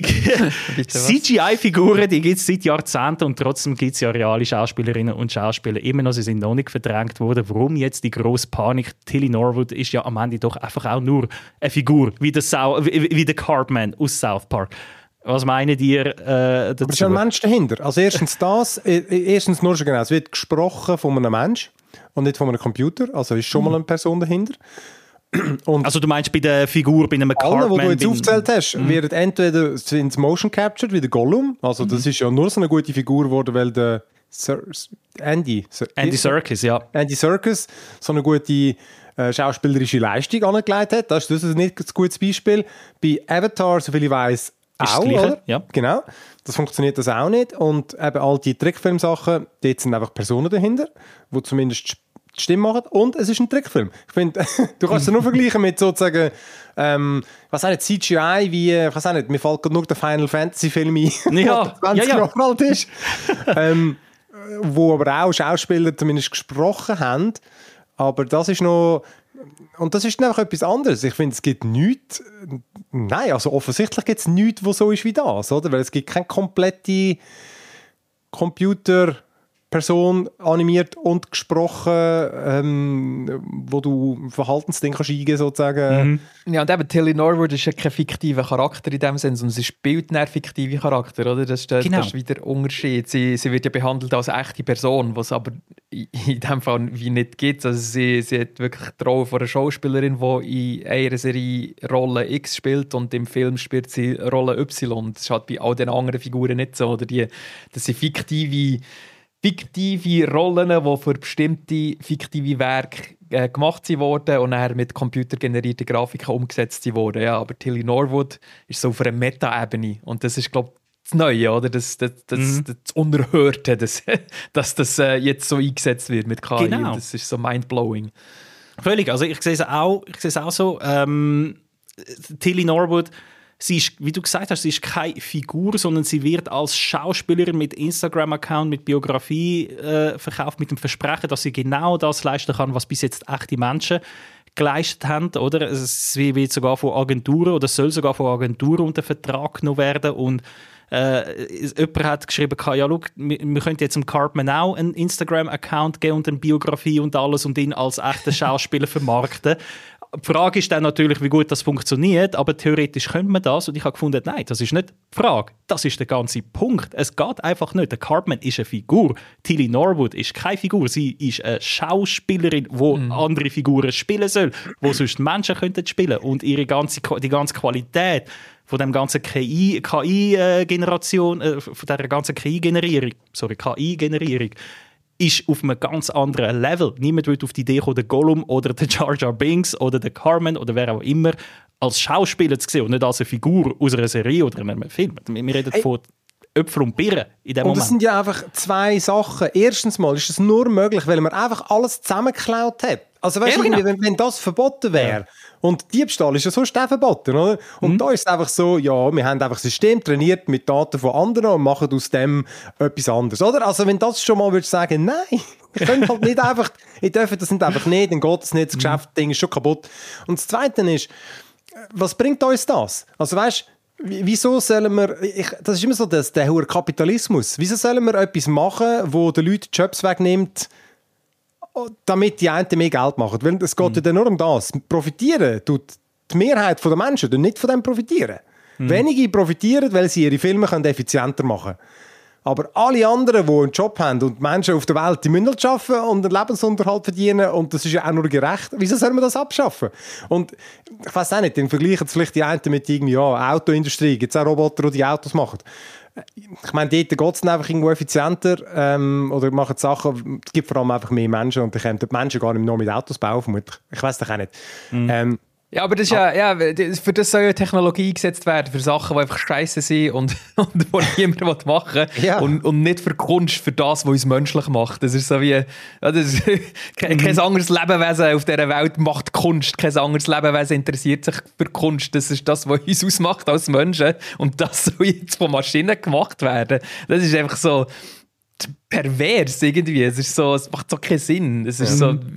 C G I-Figuren, die gibt es seit Jahrzehnten und trotzdem gibt es ja reale Schauspielerinnen und Schauspieler immer noch. Sie sind noch nicht verdrängt worden. Warum jetzt die grosse Panik? Tilly Norwood ist ja am Ende doch einfach auch nur eine Figur, wie der, Sau wie, wie der Cartman aus South Park. Was meinen ihr äh, dazu? Aber es ist ja ein Mensch dahinter. Also erstens das, erstens nur schon genau, es wird gesprochen von einem Mensch und nicht von einem Computer, also ist schon mal eine Person dahinter. Und also du meinst bei der Figur, bei einem Cartman? Alle, die du jetzt aufgezählt hast, mm. werden entweder sind Motion Captured, wie der Gollum, also mm. das ist ja nur so eine gute Figur geworden, weil der Sir, Andy, Sir, Andy Serkis, ja. Andy Serkis so eine gute äh, schauspielerische Leistung angelegt hat. Das ist, das ist nicht ein gutes Beispiel. Bei Avatar, soviel ich weiss, auch, oder? Ja. Genau. Das funktioniert das auch nicht. Und eben all die Trickfilmsachen, dort sind einfach Personen dahinter, die zumindest die Stimme machen. Und es ist ein Trickfilm. Ich finde, du kannst es nur vergleichen mit sozusagen, ähm, was auch nicht, C G I, wie, ich weiß auch nicht, mir fällt nur der Final Fantasy Film ein, ja. der zwanzig ja, ja. Jahre alt ist. ähm, wo aber auch Schauspieler zumindest gesprochen haben. Aber das ist noch... Und das ist einfach etwas anderes. Ich finde, es gibt nichts... Nein, also offensichtlich gibt es nichts, was so ist wie das, oder? Weil es gibt keine komplette Computerperson animiert und gesprochen, ähm, wo du Verhaltensding kannst eingehen sozusagen. Mhm. Ja, und eben Tilly Norwood ist ja kein fiktiver Charakter in dem Sinne, sondern sie spielt einen fiktiven Charakter, oder? Das ist, der, genau. das ist wieder der Unterschied. Sie, sie wird ja behandelt als eine echte Person, was aber in dem Fall wie nicht gibt. Also sie, sie hat wirklich die Rolle von einer Schauspielerin, die in einer Serie Rolle X spielt und im Film spielt sie Rolle Y. Das ist halt bei all den anderen Figuren nicht so. Oder die, das sind fiktive fiktive Rollen, die für bestimmte fiktive Werke äh, gemacht wurden und dann mit computergenerierten Grafiken umgesetzt wurden. Ja, aber Tilly Norwood ist so auf einer Meta-Ebene und das ist, glaube ich, das Neue, oder? Das, das, das, mhm. das Unerhörte, das, dass das äh, jetzt so eingesetzt wird mit K I. Genau. Das ist so mindblowing. Völlig. Also ich sehe es auch, ich sehe es auch so. Ähm, Tilly Norwood, sie ist, wie du gesagt hast, sie ist keine Figur, sondern sie wird als Schauspielerin mit Instagram-Account, mit Biografie äh, verkauft, mit dem Versprechen, dass sie genau das leisten kann, was bis jetzt echte Menschen geleistet haben. Oder? Es wird sogar von Agenturen oder soll sogar von Agenturen unter Vertrag genommen werden. Und äh, jemand hat geschrieben, ja, schau, wir, wir könnten jetzt dem Cartman auch einen Instagram-Account geben und eine Biografie und alles und ihn als echten Schauspieler vermarkten. Die Frage ist dann natürlich, wie gut das funktioniert, aber theoretisch könnte man das und ich habe gefunden, nein, das ist nicht die Frage, das ist der ganze Punkt. Es geht einfach nicht. Der Cartman ist eine Figur, Tilly Norwood ist keine Figur, sie ist eine Schauspielerin, die mhm. andere Figuren spielen soll, die sonst Menschen könnten spielen und ihre ganze, die ganze Qualität von dem ganzen K I-Generation, äh, von dieser ganzen K I-Generierung, sorry, K I-Generierung, ist auf einem ganz anderen Level. Niemand will auf die Idee kommen, den Gollum oder den Jar Jar Binks oder den Cartman oder wer auch immer als Schauspieler zu sehen und nicht als eine Figur aus einer Serie oder einem Film. Wir reden Ey. von Äpfel und Birnen in dem und Moment. Das sind ja einfach zwei Sachen. Erstens mal ist es nur möglich, weil man einfach alles zusammengeklaut hat. Also weißt, ja, genau. wenn, wenn das verboten wäre, ja. und Diebstahl ist ja sonst auch verboten, oder? Und mhm. da ist es einfach so, ja, wir haben einfach ein System trainiert mit Daten von anderen und machen aus dem etwas anderes, oder? Also wenn das schon mal würdest sagen, nein, ich können halt nicht einfach, ich darf das nicht einfach nicht, dann geht es nicht, das Geschäftsding ist schon kaputt. Und das Zweite ist, was bringt uns das? Also weißt, wieso sollen wir, ich, das ist immer so das, der hohe Kapitalismus, wieso sollen wir etwas machen, wo den Leuten Jobs wegnimmt, damit die einen mehr Geld machen? Weil es geht mhm. ja nur um das. Profitieren tut die Mehrheit der Menschen nicht von dem profitieren. Mhm. Wenige profitieren, weil sie ihre Filme effizienter machen können. Aber alle anderen, die einen Job haben und Menschen auf der Welt, die müssen halt arbeiten und einen Lebensunterhalt verdienen und das ist ja auch nur gerecht. Wieso soll man das abschaffen? Und ich weiss auch nicht, dann vergleichen vielleicht die einen mit irgendwie, ja, Autoindustrie. Gibt es auch Roboter, die die Autos machen? Ich meine, dort geht es einfach irgendwo effizienter ähm, oder machen Sachen, es gibt vor allem einfach mehr Menschen und dann können die Menschen gar nicht mehr mit Autos bauen, vermutlich. Ich weiss doch auch nicht. Mhm. Ähm, Ja, aber das ist ja, ja, für das soll ja Technologie eingesetzt werden, für Sachen, die einfach scheiße sind und, und die niemand machen will. Ja. Und, und nicht für Kunst, für das, was uns menschlich macht. Das ist so wie, ja, das ist, kein, kein anderes Lebewesen auf dieser Welt macht Kunst. Kein anderes Lebewesen interessiert sich für Kunst. Das ist das, was uns ausmacht als Menschen. Und das soll jetzt von Maschinen gemacht werden. Das ist einfach so pervers irgendwie. Es ist so, es macht so keinen Sinn. Es ist so,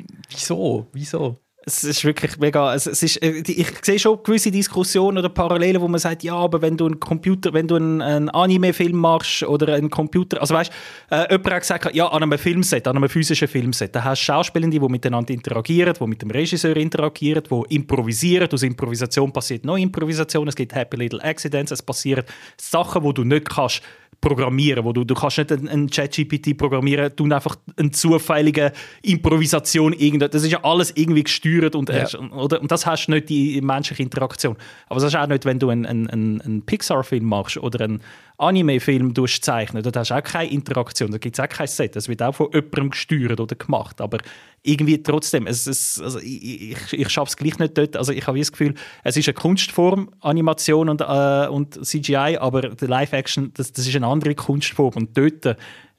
wieso? Wieso? Es ist wirklich mega, es, es ist, ich sehe schon gewisse Diskussionen oder Parallelen, wo man sagt, ja, aber wenn du einen Computer, wenn du einen, einen Anime-Film machst oder einen Computer, also weißt, äh, jemand hat gesagt, ja, an einem Filmset, an einem physischen Filmset, da hast du Schauspielende, die miteinander interagieren, die mit dem Regisseur interagieren, die improvisieren, aus Improvisation passiert noch Improvisation, es gibt Happy Little Accidents, es passieren Sachen, die du nicht kannst programmieren, wo du, du kannst nicht einen ChatGPT programmieren, du einfach eine zufällige Improvisation, das ist ja alles irgendwie gesteuert und, ja. oder, und das hast du nicht, die menschliche Interaktion. Aber das hast du auch nicht, wenn du einen, einen, einen Pixar-Film machst oder einen Anime-Film zeichnen, da hast du auch keine Interaktion, da gibt es auch kein Set, das wird auch von jemandem gesteuert oder gemacht, aber irgendwie trotzdem, es, es, also ich, ich, ich schaffe es gleich nicht dort, also ich habe das Gefühl, es ist eine Kunstform, Animation und, äh, und C G I, aber der Live-Action, das, das ist eine andere Kunstform und dort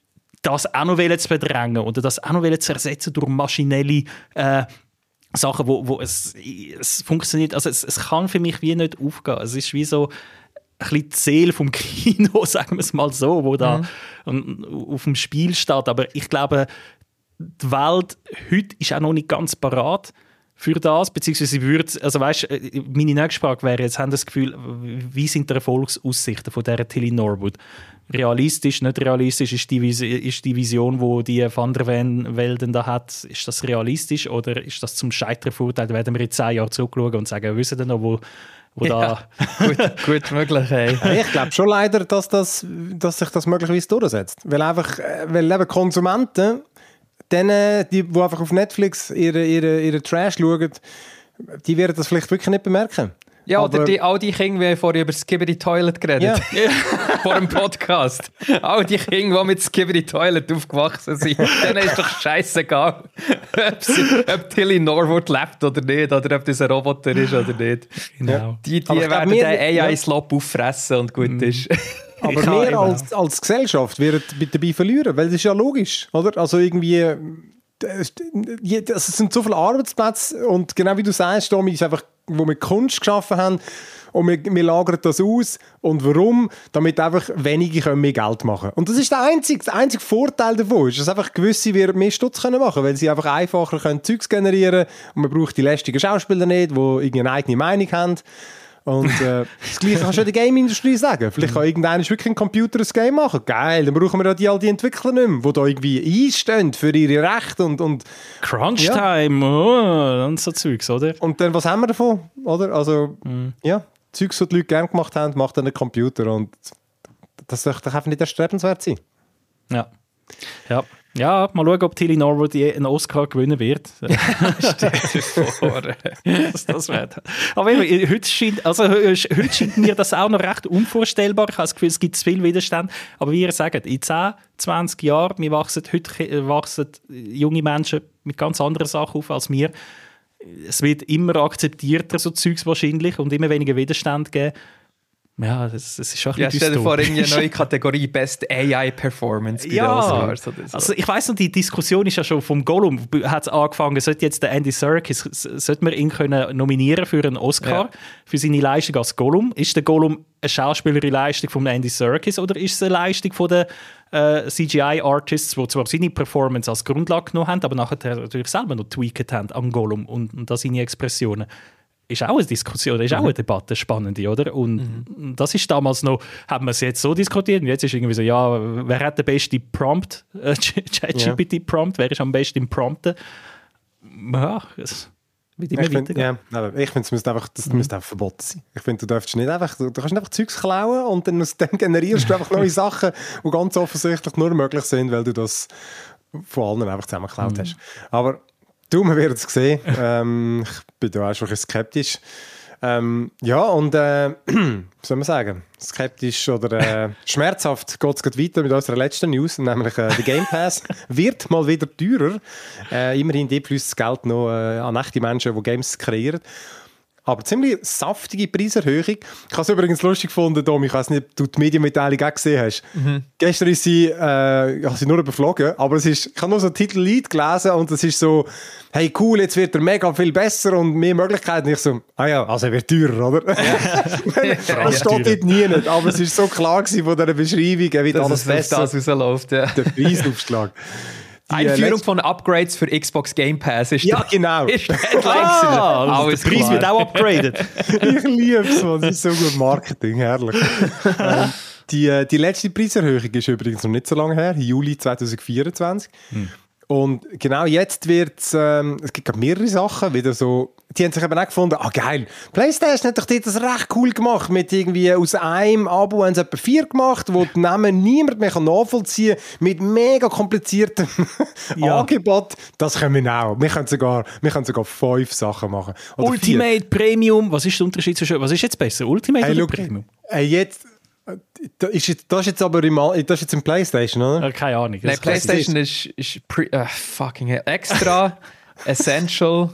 das auch noch zu bedrängen oder das auch noch zu ersetzen durch maschinelle äh, Sachen, wo, wo es, es funktioniert, also es, es kann für mich wie nicht aufgehen, es ist wie so ein bisschen die Seele vom Kino, sagen wir es mal so, wo da mhm. auf dem Spiel steht, aber ich glaube, die Welt heute ist auch noch nicht ganz parat für das, beziehungsweise würde, also weißt, meine nächste Frage wäre jetzt, haben das Gefühl, wie sind die Erfolgsaussichten von dieser Tilly Norwood? Realistisch, nicht realistisch, ist die, ist die Vision, die die Van der Ven-Welden da hat, ist das realistisch oder ist das zum Scheitern verurteilt? Werden wir in zehn Jahren zurückschauen und sagen, wissen Sie noch, wo Wo ja, da gut, gut möglich. Hey. Ich glaube schon leider, dass, das, dass sich das möglicherweise durchsetzt. Weil einfach, weil eben Konsumenten, denen, die, die einfach auf Netflix ihre, ihre, ihre Trash schauen, die werden das vielleicht wirklich nicht bemerken. Ja, aber oder die, all die Kinder, wir haben vorher über Skibidi Toilet geredet. Ja. Vor dem Podcast. All die Kinder, die mit Skibidi Toilet aufgewachsen sind, denen ist doch scheißegal, ob, sie, ob Tilly Norwood lebt oder nicht, oder ob das ein Roboter ist oder nicht. Genau. Die, die werden den A I-Slop ja. auffressen und gut mm. ist. Aber wir als, als Gesellschaft werden dabei verlieren, weil das ist ja logisch, oder? Also irgendwie, es sind so viele Arbeitsplätze und genau wie du sagst, Tommy, ist einfach, wo wir Kunst geschaffen haben und wir, wir lagern das aus. Und warum? Damit einfach wenige können mehr Geld machen. Und das ist der einzige, der einzige Vorteil davon, ist, dass einfach gewisse mehr Stutz können machen, weil sie einfach einfacher können Zeugs generieren und man braucht die lästigen Schauspieler nicht, die irgendeine eigene Meinung haben. Und äh, das Gleiche kannst du ja der Game-Industrie sagen. Vielleicht kann irgendeiner wirklich ein Computer ein Game machen. Geil, dann brauchen wir ja die, all die Entwickler nicht mehr, die da irgendwie einstehen für ihre Rechte und... und Crunch-Time, ja. oh, und so Zeugs, oder? Und dann, was haben wir davon? Oder? Also, Mhm. ja, Zeugs, die die Leute gerne gemacht haben, macht dann ein Computer und das sollte doch einfach nicht erstrebenswert sein. Ja. Ja. Ja, mal schauen, ob Tilly Norwood je einen Oscar gewinnen wird. Stell dir vor. das, das wird. Aber eben, heute, scheint, also, heute scheint mir das auch noch recht unvorstellbar. Ich habe das Gefühl, es gibt zu viel Widerstand. Aber wie ihr sagt, in zehn, zwanzig Jahren, wir wachsen, heute wachsen junge Menschen mit ganz anderen Sachen auf als wir. Es wird immer akzeptierter, so Zeugs wahrscheinlich, und immer weniger Widerstand geben. Ja, das, das ist schon ein Ja, bisschen stell dir vor, dystopisch. irgendwie eine neue Kategorie Best A I-Performance bei Ja, den Oscars oder so. also ich weiss noch, die Diskussion ist ja schon vom Gollum, hat angefangen, sollte jetzt der Andy Serkis, sollte man ihn können nominieren für einen Oscar, Ja. für seine Leistung als Gollum. Ist der Gollum eine schauspielerische Leistung von Andy Serkis oder ist es eine Leistung von den äh, C G I-Artists, die zwar seine Performance als Grundlage genommen haben, aber nachher natürlich selber noch tweaket haben an Gollum und, und an seine Expressionen? Ist auch eine Diskussion, ist auch eine Debatte, spannende, oder? Und mhm. das ist damals noch, haben wir es jetzt so diskutiert und jetzt ist irgendwie so, ja, wer hat den besten Prompt, äh, ChatGPT-Prompt, wer ist am besten im Prompten? Ja, es wird immer Ich finde, weitergehen. ja, aber ich finde, es müsste einfach, das müsste einfach verboten sein. Ich finde, du darfst nicht einfach, du, du kannst nicht einfach Zeugs klauen und dann, aus dem generierst du einfach neue Sachen, die ganz offensichtlich nur möglich sind, weil du das von allen einfach zusammengeklaut hast. Aber du, wir werden es sehen. ähm, ich bin da auch schon ein bisschen skeptisch. Ähm, ja, und äh, wie soll man sagen, skeptisch oder äh, schmerzhaft geht es weiter mit unserer letzten News, nämlich äh, der Game Pass wird mal wieder teurer. Äh, immerhin die plus das Geld noch äh, an echte Menschen, die Games kreieren. Aber ziemlich saftige Preiserhöhung. Ich habe es übrigens lustig gefunden, Dom, ich weiß nicht, ob du die Medienmitteilung auch gesehen hast. Mhm. Gestern ist sie, äh, ich habe sie nur überflogen, aber es ist, ich habe nur so ein Titellied gelesen und es ist so, hey cool, jetzt wird er mega viel besser und mehr Möglichkeiten. Und ich so, ah ja, also er wird teurer, oder? Ja. Das steht dort nie nicht, aber es ist so klar gewesen von dieser Beschreibung, er wird dass alles es besser. Das rausläuft, ja. Der Preisaufschlag. Die, Einführung äh, von Upgrades für Xbox Game Pass ist Ja, der, genau. ist der Headline. Ah, also Alles der Preis klar. wird auch upgraded. Ich liebe es, man. Das ist so gut Marketing, herrlich. ähm, die, äh, die letzte Preiserhöhung ist übrigens noch nicht so lange her, Juli zwanzig vierundzwanzig. Hm. Und genau jetzt wird es, ähm, es gibt mehrere Sachen, wieder so, die haben sich eben auch gefunden, ah geil, PlayStation hat doch das recht cool gemacht, mit irgendwie aus einem Abo haben sie etwa vier gemacht, wo die Namen niemand mehr nachvollziehen kann, mit mega kompliziertem Ja. Angebot. Das können wir auch. Wir können sogar, wir können sogar fünf Sachen machen. Oder Ultimate, vier. Premium, was ist der Unterschied zwischen, was ist jetzt besser, Ultimate Hey, oder look, Premium? Hey, jetzt, das ist jetzt, das ist jetzt aber im, das ist jetzt im PlayStation, oder? Äh, keine Ahnung. Nein, Das- PlayStation ist, ist pre, uh, fucking hell. Extra, Essential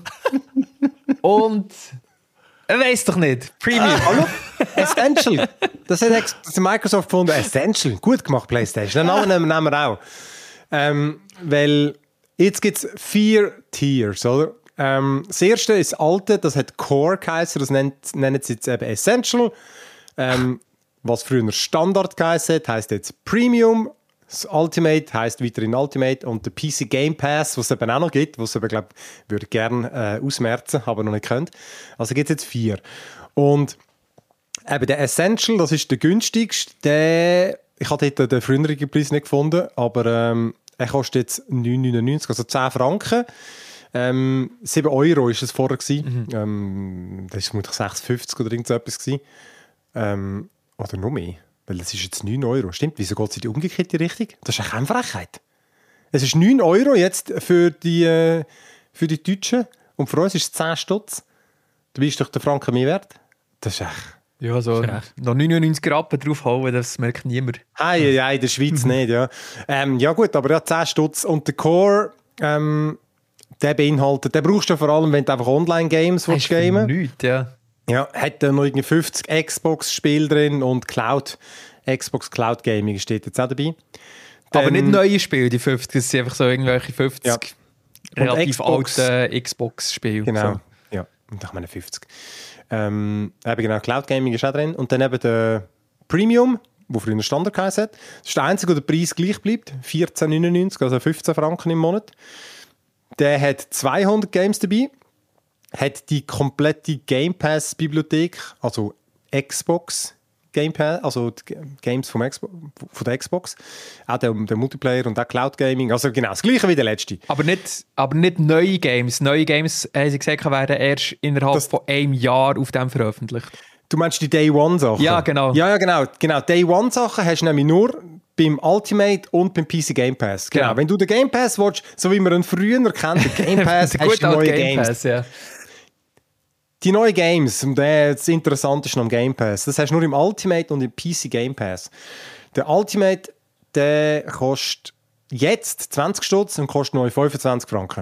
und ich weiss doch nicht. Premium. Hallo? Essential. Das hat, ex- das hat Microsoft gefunden. Essential. Gut gemacht, PlayStation. Den Namen nehmen wir auch. Ähm, weil jetzt gibt es vier Tiers, oder? Ähm, das erste ist das alte, das hat Core geheißen, das nennt, nennen sie jetzt eben Essential. Ähm, was früher Standard geheißen hat, heisst jetzt Premium. Das Ultimate heisst weiterhin Ultimate. Und der P C Game Pass, was es eben auch noch gibt, was ich glaube würde gerne äh, ausmerzen, aber noch nicht könnt. Also gibt es jetzt vier. Und eben der Essential, das ist der günstigste. Der, ich habe dort den früheren Preis nicht gefunden, aber ähm, er kostet jetzt neun neunundneunzig, also zehn Franken. Ähm, sieben Euro war es vorher. Mhm. Ähm, das war vermutlich sechs fünfzig oder irgend so etwas. Gewesen. Ähm, oder noch mehr. Weil das ist jetzt neun Euro. Stimmt, wieso geht es in die umgekehrte Richtung? Das ist eine Frechheit. Es ist neun Euro jetzt für die, äh, für die Deutschen und für uns ist es zehn Stutz. Du bist doch der Franken mehr wert. Das ist echt... Ja, so noch neunundneunzig Rappen draufhauen, das merkt niemand. Hey, ja, in der Schweiz nicht, ja. Ähm, ja gut, aber ja, zehn Stutz. Und der Core, ähm, der beinhaltet, den brauchst du vor allem, wenn du einfach Online-Games willst gamen. Nichts, ja. Ja, hat dann noch irgendwie fünfzig Xbox-Spiele drin und Cloud, Xbox Cloud Gaming steht jetzt auch dabei. Aber Dann- nicht neue Spiele, die fünfzig, das sind einfach so irgendwelche fünfzig Ja. relativ Xbox- alte Xbox-Spiele. Genau, So. ja, und ich meine fünfzig. Ähm, eben genau, Cloud Gaming ist auch drin. Und dann eben der Premium, wo früher Standard geheißen hat. Das ist der einzige, wo der Preis gleich bleibt. vierzehn neunundneunzig, also fünfzehn Franken im Monat. Der hat zweihundert Games dabei. hat die komplette Game Pass-Bibliothek, also Xbox Game Pass, also die Games vom Xbox, von der Xbox, auch der, der Multiplayer und auch Cloud Gaming, also genau das gleiche wie der letzte. Aber nicht, aber nicht neue Games. Neue Games, haben sie gesagt, werden erst innerhalb das, von einem Jahr auf dem veröffentlicht. Du meinst die Day One Sachen? Ja, genau. Ja, ja, genau. genau. Day One Sachen hast du nämlich nur beim Ultimate und beim P C Game Pass. Genau. genau. Wenn du den Game Pass willst, so wie man ihn früher kennt, den Game Pass, hast du neue Game Games. Pass, ja. Die neuen Games, und das Interessante ist noch am Game Pass, das hast du nur im Ultimate und im P C Game Pass. Der Ultimate, der kostet jetzt zwanzig Stutz und kostet neu fünfundzwanzig Franken.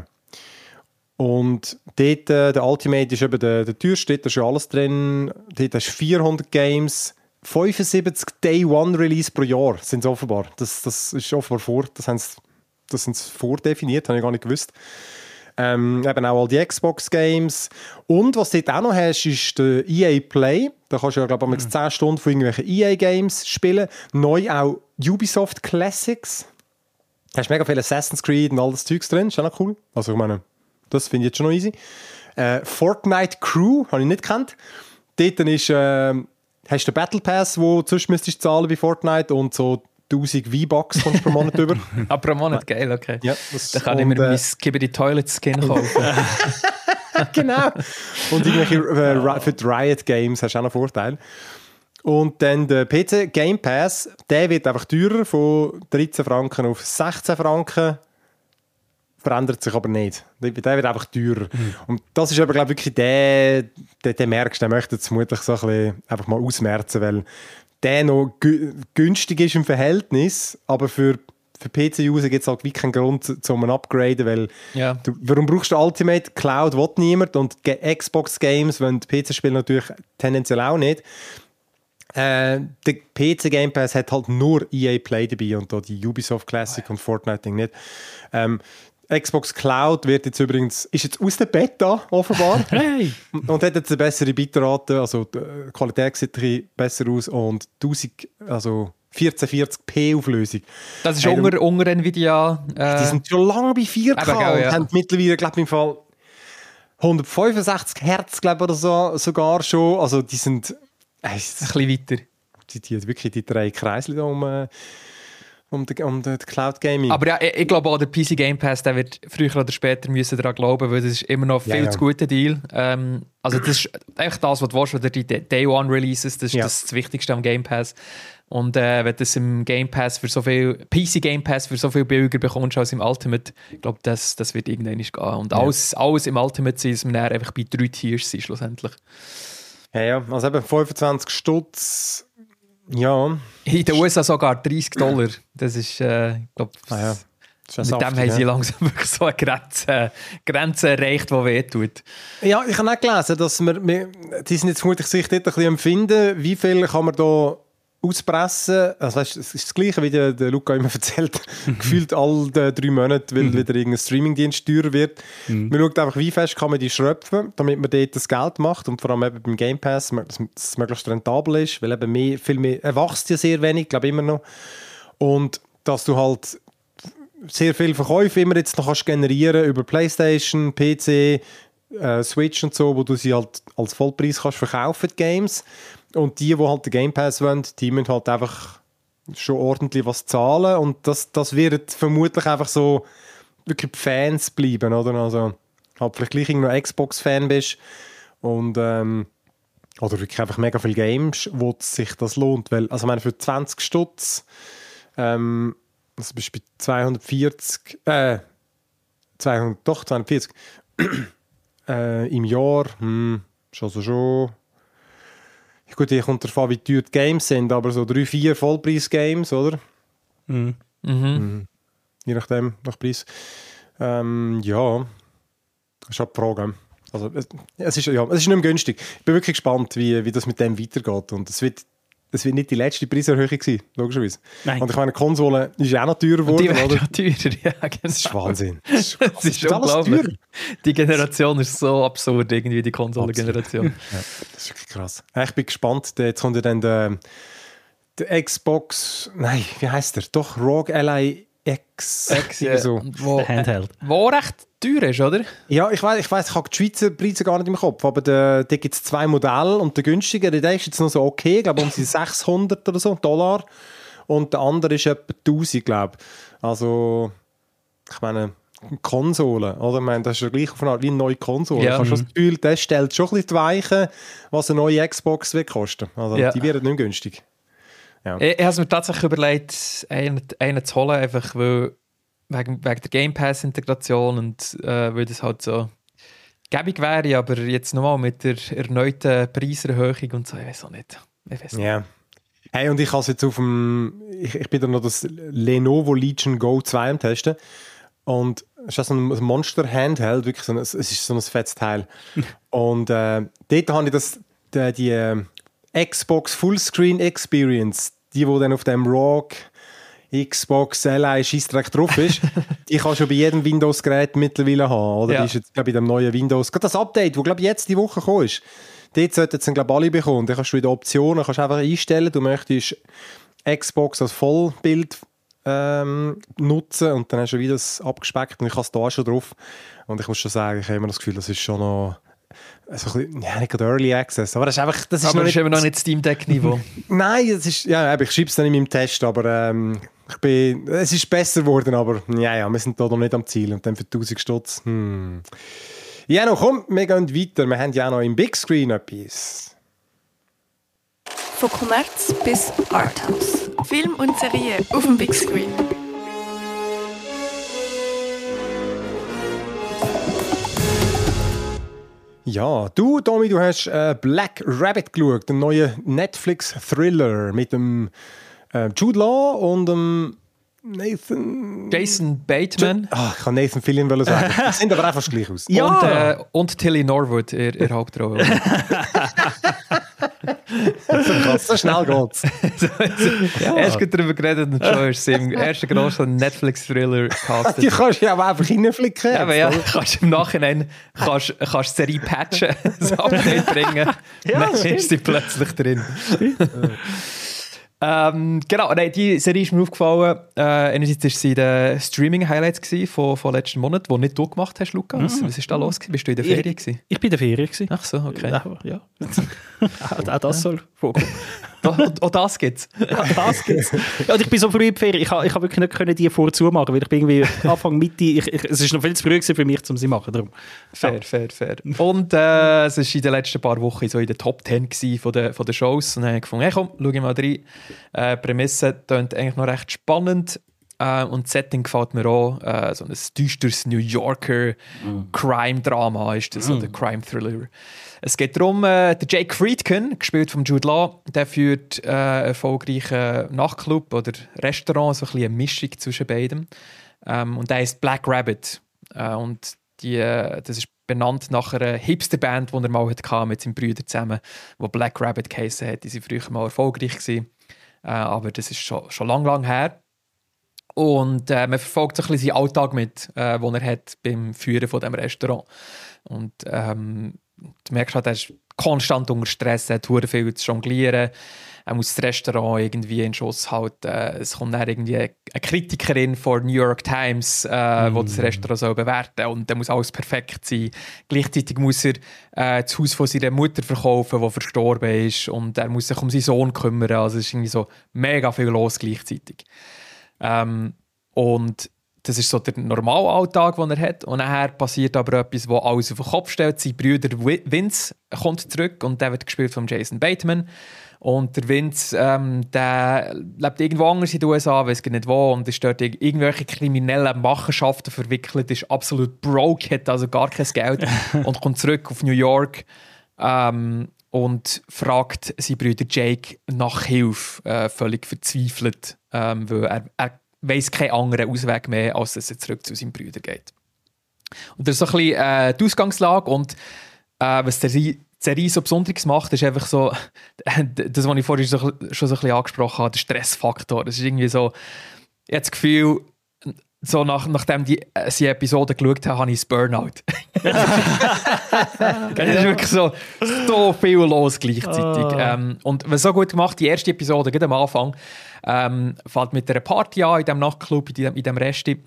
Und dort, äh, der Ultimate ist eben der, der teuerste, dort ist schon alles drin. Dort hast du vierhundert Games, fünfundsiebzig Day One Release pro Jahr sind es offenbar. Das, das ist offenbar vor, das haben sie, das sind sie vordefiniert, habe ich gar nicht gewusst. Ähm, eben auch all die Xbox-Games. Und was du dort auch noch hast, ist der E A Play. Da kannst du ja, glaube ich, mhm. zehn Stunden von irgendwelchen E A-Games spielen. Neu auch Ubisoft Classics. Da hast mega viel Assassin's Creed und all das Zeugs drin. Ist auch noch cool. Also ich meine, das finde ich jetzt schon noch easy. Äh, Fortnite Crew, habe ich nicht gekannt. Dort ist, äh, hast du den Battle Pass, wo du sonst müsstest zahlen bei Fortnite und so tausend V-Bucks kommst du pro Monat über. Ah, pro Monat, geil, okay. Ja, das, da kann und, ich mir äh, mein Skibidi Toilet Skin kaufen. Genau. Und irgendwelche äh, für die Riot Games hast du auch noch Vorteile. Und dann der P C Game Pass, der wird einfach teurer, von dreizehn Franken auf sechzehn Franken. Verändert sich aber nicht. Der wird einfach teurer. Mhm. Und das ist aber, glaube ich, wirklich der, der, der merkst, der möchte jetzt vermutlich so ein bisschen einfach mal ausmerzen, weil der noch gü- günstig ist im Verhältnis, aber für, für P C-User gibt es halt wie keinen Grund zum ein Upgraden, weil ja. du, warum brauchst du Ultimate? Cloud will niemand und Ge- Xbox-Games, wenn die P C-Spiele natürlich tendenziell auch nicht. Äh, der P C Game Pass hat halt nur E A Play dabei und da die Ubisoft Classic oh ja. und Fortnite nicht. Ähm, Xbox Cloud wird jetzt übrigens, ist jetzt aus der Beta offenbar hey. und hat jetzt eine bessere Bitrate, also die Qualität sieht ein bisschen besser aus und tausend, also vierzehn vierzig p Auflösung. Das ist hey, unter, unter Nvidia. Äh, die sind schon lange bei vier K genau, und ja. haben mittlerweile, glaube ich, im Fall hundertfünfundsechzig Hertz, glaube ich, oder so, sogar schon. Also die sind äh, ein bisschen weiter. Die, die wirklich die drei Kreisel da um... Äh, Um die, um die Cloud Gaming. Aber ja, ich, ich glaube auch, der P C Game Pass, der wird früher oder später müssen daran glauben, weil das ist immer noch viel ja, ja. zu guter Deal. Ähm, also das ist echt das, was du willst, oder die Day One Releases, das ist ja. das, das Wichtigste am Game Pass. Und äh, wenn du das im Game Pass für so viel, P C Game Pass für so viel billiger bekommst als im Ultimate, ich glaube, das, das wird irgendwann nicht gehen. Und ja. alles, alles im Ultimate sein, dass wir dann einfach bei drei Tiers sind schlussendlich. Ja, ja, also eben fünfundzwanzig Stutz. Ja. In den U S A sogar dreißig Dollar. Das ist, äh, ich glaube, ah, ja. mit saftig, dem haben sie ja. langsam wirklich so eine Grenze, Grenze erreicht, die wehtut. Ja, ich habe auch gelesen, dass wir, wir die sind jetzt vermutlich sich dort ein bisschen empfinden, wie viel kann man da auspressen. Also weißt, es ist das Gleiche, wie der, der Luca immer erzählt. Gefühlt alle drei Monate, weil wieder irgendein Streamingdienst teurer wird. Mhm. Man schaut einfach, wie fest kann man die schröpfen, damit man dort das Geld macht und vor allem eben beim Game Pass, dass es möglichst rentabel ist, weil eben mehr, viel mehr, er wächst ja sehr wenig, glaube ich immer noch. Und dass du halt sehr viele Verkäufe immer jetzt noch kannst generieren über PlayStation, P C, äh, Switch und so, wo du sie halt als Vollpreis kannst verkaufen, die Games. Und die, die halt den Game Pass wollen, die müssen halt einfach schon ordentlich was zahlen. Und das, das wird vermutlich einfach so wirklich Fans bleiben, oder? Also, halt vielleicht gleich irgendein Xbox-Fan bist und ähm, oder wirklich einfach mega viele Games, wo sich das lohnt. Weil, also ich meine, für zwanzig Stutz ähm, also bist du bei zweihundertvierzig äh, zweihundert, doch, zweihundertvierzig äh, im Jahr, hm, ist also schon... Gut, hier kommt davon, wie teuer die Games sind, aber so drei, vier Vollpreis-Games, oder? Mhm. Mhm. Je nachdem, nach Preis. Ähm, ja, das ist halt die Frage. Also, es, es, ist, ja, es ist nicht mehr günstig. Ich bin wirklich gespannt, wie, wie das mit dem weitergeht. Und es wird, es wird nicht die letzte Preiserhöhung sein, logischerweise. Nein. Und ich meine, Konsole ist auch noch teurer geworden. Die werden auch teurer, ja, genau. Das ist Wahnsinn. Das ist, das ist, ist alles teuer. Die Generation ist so absurd, irgendwie die Konsolengeneration. Ja, das ist wirklich krass. Ich bin gespannt. Jetzt kommt ja dann der, der Xbox, nein, wie heisst der? Doch, Rogue Ally X. X, irgendwie so. wo, Der Handheld. Äh, wo recht teuer ist, oder? Ja, ich weiß, ich, weiss, ich habe die Schweizer Preise gar nicht im Kopf, aber da gibt es zwei Modelle und der günstigere, der ist jetzt noch so okay, ich glaube um die sechshundert oder so Dollar und der andere ist etwa tausend, glaube ich. Also, ich meine, Konsole, oder? Ich meine, das ist ja gleich auf eine Art wie eine neue Konsole. Ja. Ich habe schon das Gefühl, das stellt schon ein bisschen die Weichen, was eine neue Xbox wird kosten. Also, Ja. die werden nicht mehr günstig. Ja. Ich, ich habe mir tatsächlich überlegt, einen, einen zu holen, einfach weil, wegen, wegen der Game Pass-Integration und äh, weil das halt so gäbig wäre, aber jetzt nochmal mit der erneuten Preiserhöhung und so, ich weiß auch nicht. Ich weiß nicht. Ja. Hey, und ich habe jetzt auf dem, ich, ich bin da noch das Lenovo Legion Go zwei am Testen. Und es ist so ein Monster-Handheld, wirklich so ein, es ist so ein fettes Teil. Und äh, dort habe ich das, die, die äh, Xbox Fullscreen Experience, die, die dann auf dem ROG Xbox L I Scheissdreck drauf ist, die kann schon bei jedem Windows-Gerät mittlerweile haben. Oder? Ja. Die ist jetzt, glaube ich, bei dem neuen Windows. Gerade das Update, das, glaube ich, jetzt die Woche gekommen ist, dort sollten es dann, glaube ich, alle bekommen. Dann kannst du in den Optionen kannst einfach einstellen, du möchtest Xbox als Vollbild ähm, nutzen und dann hast du wieder das abgespeckt und ich habe es da schon drauf. Und ich muss schon sagen, ich habe immer das Gefühl, das ist schon noch so ein bisschen, ja, nicht gerade Early Access, aber das ist einfach, das ist Aber noch das ist nicht, eben noch nicht Steam Deck-Niveau. nein, das ist, ja, ich schreibe es dann in meinem Test, aber ähm, ich bin, es ist besser geworden, aber ja, ja, wir sind da noch nicht am Ziel und dann für tausend Stutz, hm. Ja, noch, komm, wir gehen weiter, wir haben ja auch noch im Big Screen etwas. Von Kommerz bis Arthouse. Film und Serie auf dem Big Screen. Ja, du, Tommy, du hast äh, Black Rabbit geschaut, den neuen Netflix-Thriller mit dem äh, Jude Law und dem Nathan... Jason Bateman Ah, ich kann Nathan Fillion wollen sagen. Die sehen aber einfach gleich aus. Ja. und, äh, und Tilly Norwood in der Hauptrolle. Krass, so schnell geht's. Erst gerade darüber geredet und schon ist sie im ersten grossen Netflix-Thriller Die castet. kannst du ja auch einfach reinflicken. Ja, aber ja, jetzt, kannst im Nachhinein kannst, kannst die Serie patchen, das Update bringen, Ja, dann stimmt. ist sie plötzlich drin. ähm, genau, nein, die Serie ist mir aufgefallen. Äh, einerseits war sie die Streaming-Highlights gewesen von, von letzten Monat, die nicht du gemacht hast, Luca. Was, was ist da los gewesen? Bist du in der Ferien gewesen? Ich bin in der Ferien. gewesen. Ach so, okay. Ja, ja. auch, auch das soll vorkommen. Auch, auch das gibt's. Ja, das gibt's. Ja, und ich bin so früh in die Ferien. Ich habe ich ha wirklich nicht können die vorzu machen, weil ich bin irgendwie Anfang Mitte. Ich, ich, es ist noch viel zu früh gewesen für mich, um sie zu machen. Darum. Fair, fair, fair. Und äh, es war in den letzten paar Wochen so in der Top Ten von den, von den Shows. Und dann habe ich gefunden, hey, komm, schau ich mal rein. Äh, Prämisse klingt eigentlich noch recht spannend. Äh, und das Setting gefällt mir auch. Äh, so ein düsteres New Yorker mm. Crime-Drama ist das, mm. oder Crime-Thriller. Es geht darum, äh, der Jake Friedkin, gespielt von Jude Law, der führt äh, einen erfolgreichen Nachtclub oder Restaurant, so ein bisschen eine Mischung zwischen beidem. Ähm, und der heißt Black Rabbit. Äh, und die, äh, das ist benannt nach einer Hipster-Band, die er mal hatte mit seinen Brüdern zusammen, die Black Rabbit geheissen hat. Die waren früher mal erfolgreich gewesen. Äh, aber das ist schon, schon lang, lang her. Und äh, man verfolgt so ein bisschen seinen Alltag mit, äh, den er hat beim Führen von diesem Restaurant. Und ähm, du merkst halt, er ist konstant unter Stress, er hat verdammt viel zu jonglieren. Er muss das Restaurant irgendwie in Schuss halten. Es kommt dann irgendwie eine Kritikerin von New York Times, äh, mm. die das Restaurant soll bewerten soll. Und dann muss alles perfekt sein. Gleichzeitig muss er äh, das Haus von seiner Mutter verkaufen, die verstorben ist. Und er muss sich um seinen Sohn kümmern. Also es ist irgendwie so mega viel los gleichzeitig. Ähm, und das ist so der normale Alltag, den er hat. Und nachher passiert aber etwas, das alles auf den Kopf stellt. Sein Bruder Vince kommt zurück und der wird gespielt von Jason Bateman. Und der Vince, ähm, der lebt irgendwo anders in den U S A, weiß nicht wo, und ist dort irgendwelche kriminellen Machenschaften verwickelt, ist absolut broke, hat also gar kein Geld und kommt zurück auf New York ähm, und fragt seinen Bruder Jake nach Hilfe, äh, völlig verzweifelt, ähm, weil er, er weiss keinen anderen Ausweg mehr, als dass er zurück zu seinem Bruder geht. Und das ist so ein bisschen äh, die Ausgangslage und äh, was der die Serie so Besonderes macht, ist einfach so, das, was ich vorhin so, schon so ein bisschen angesprochen habe, der Stressfaktor. Das ist irgendwie so, ich habe das Gefühl, so nach, nachdem die, äh, die Episode geschaut habe, habe ich das Burnout. Es ist wirklich so, so viel los gleichzeitig. Oh. Ähm, und was so gut gemacht, die erste Episode, gerade am Anfang, ähm, fängt mit einer Party an in diesem Nachtclub, in diesem, in diesem Resti.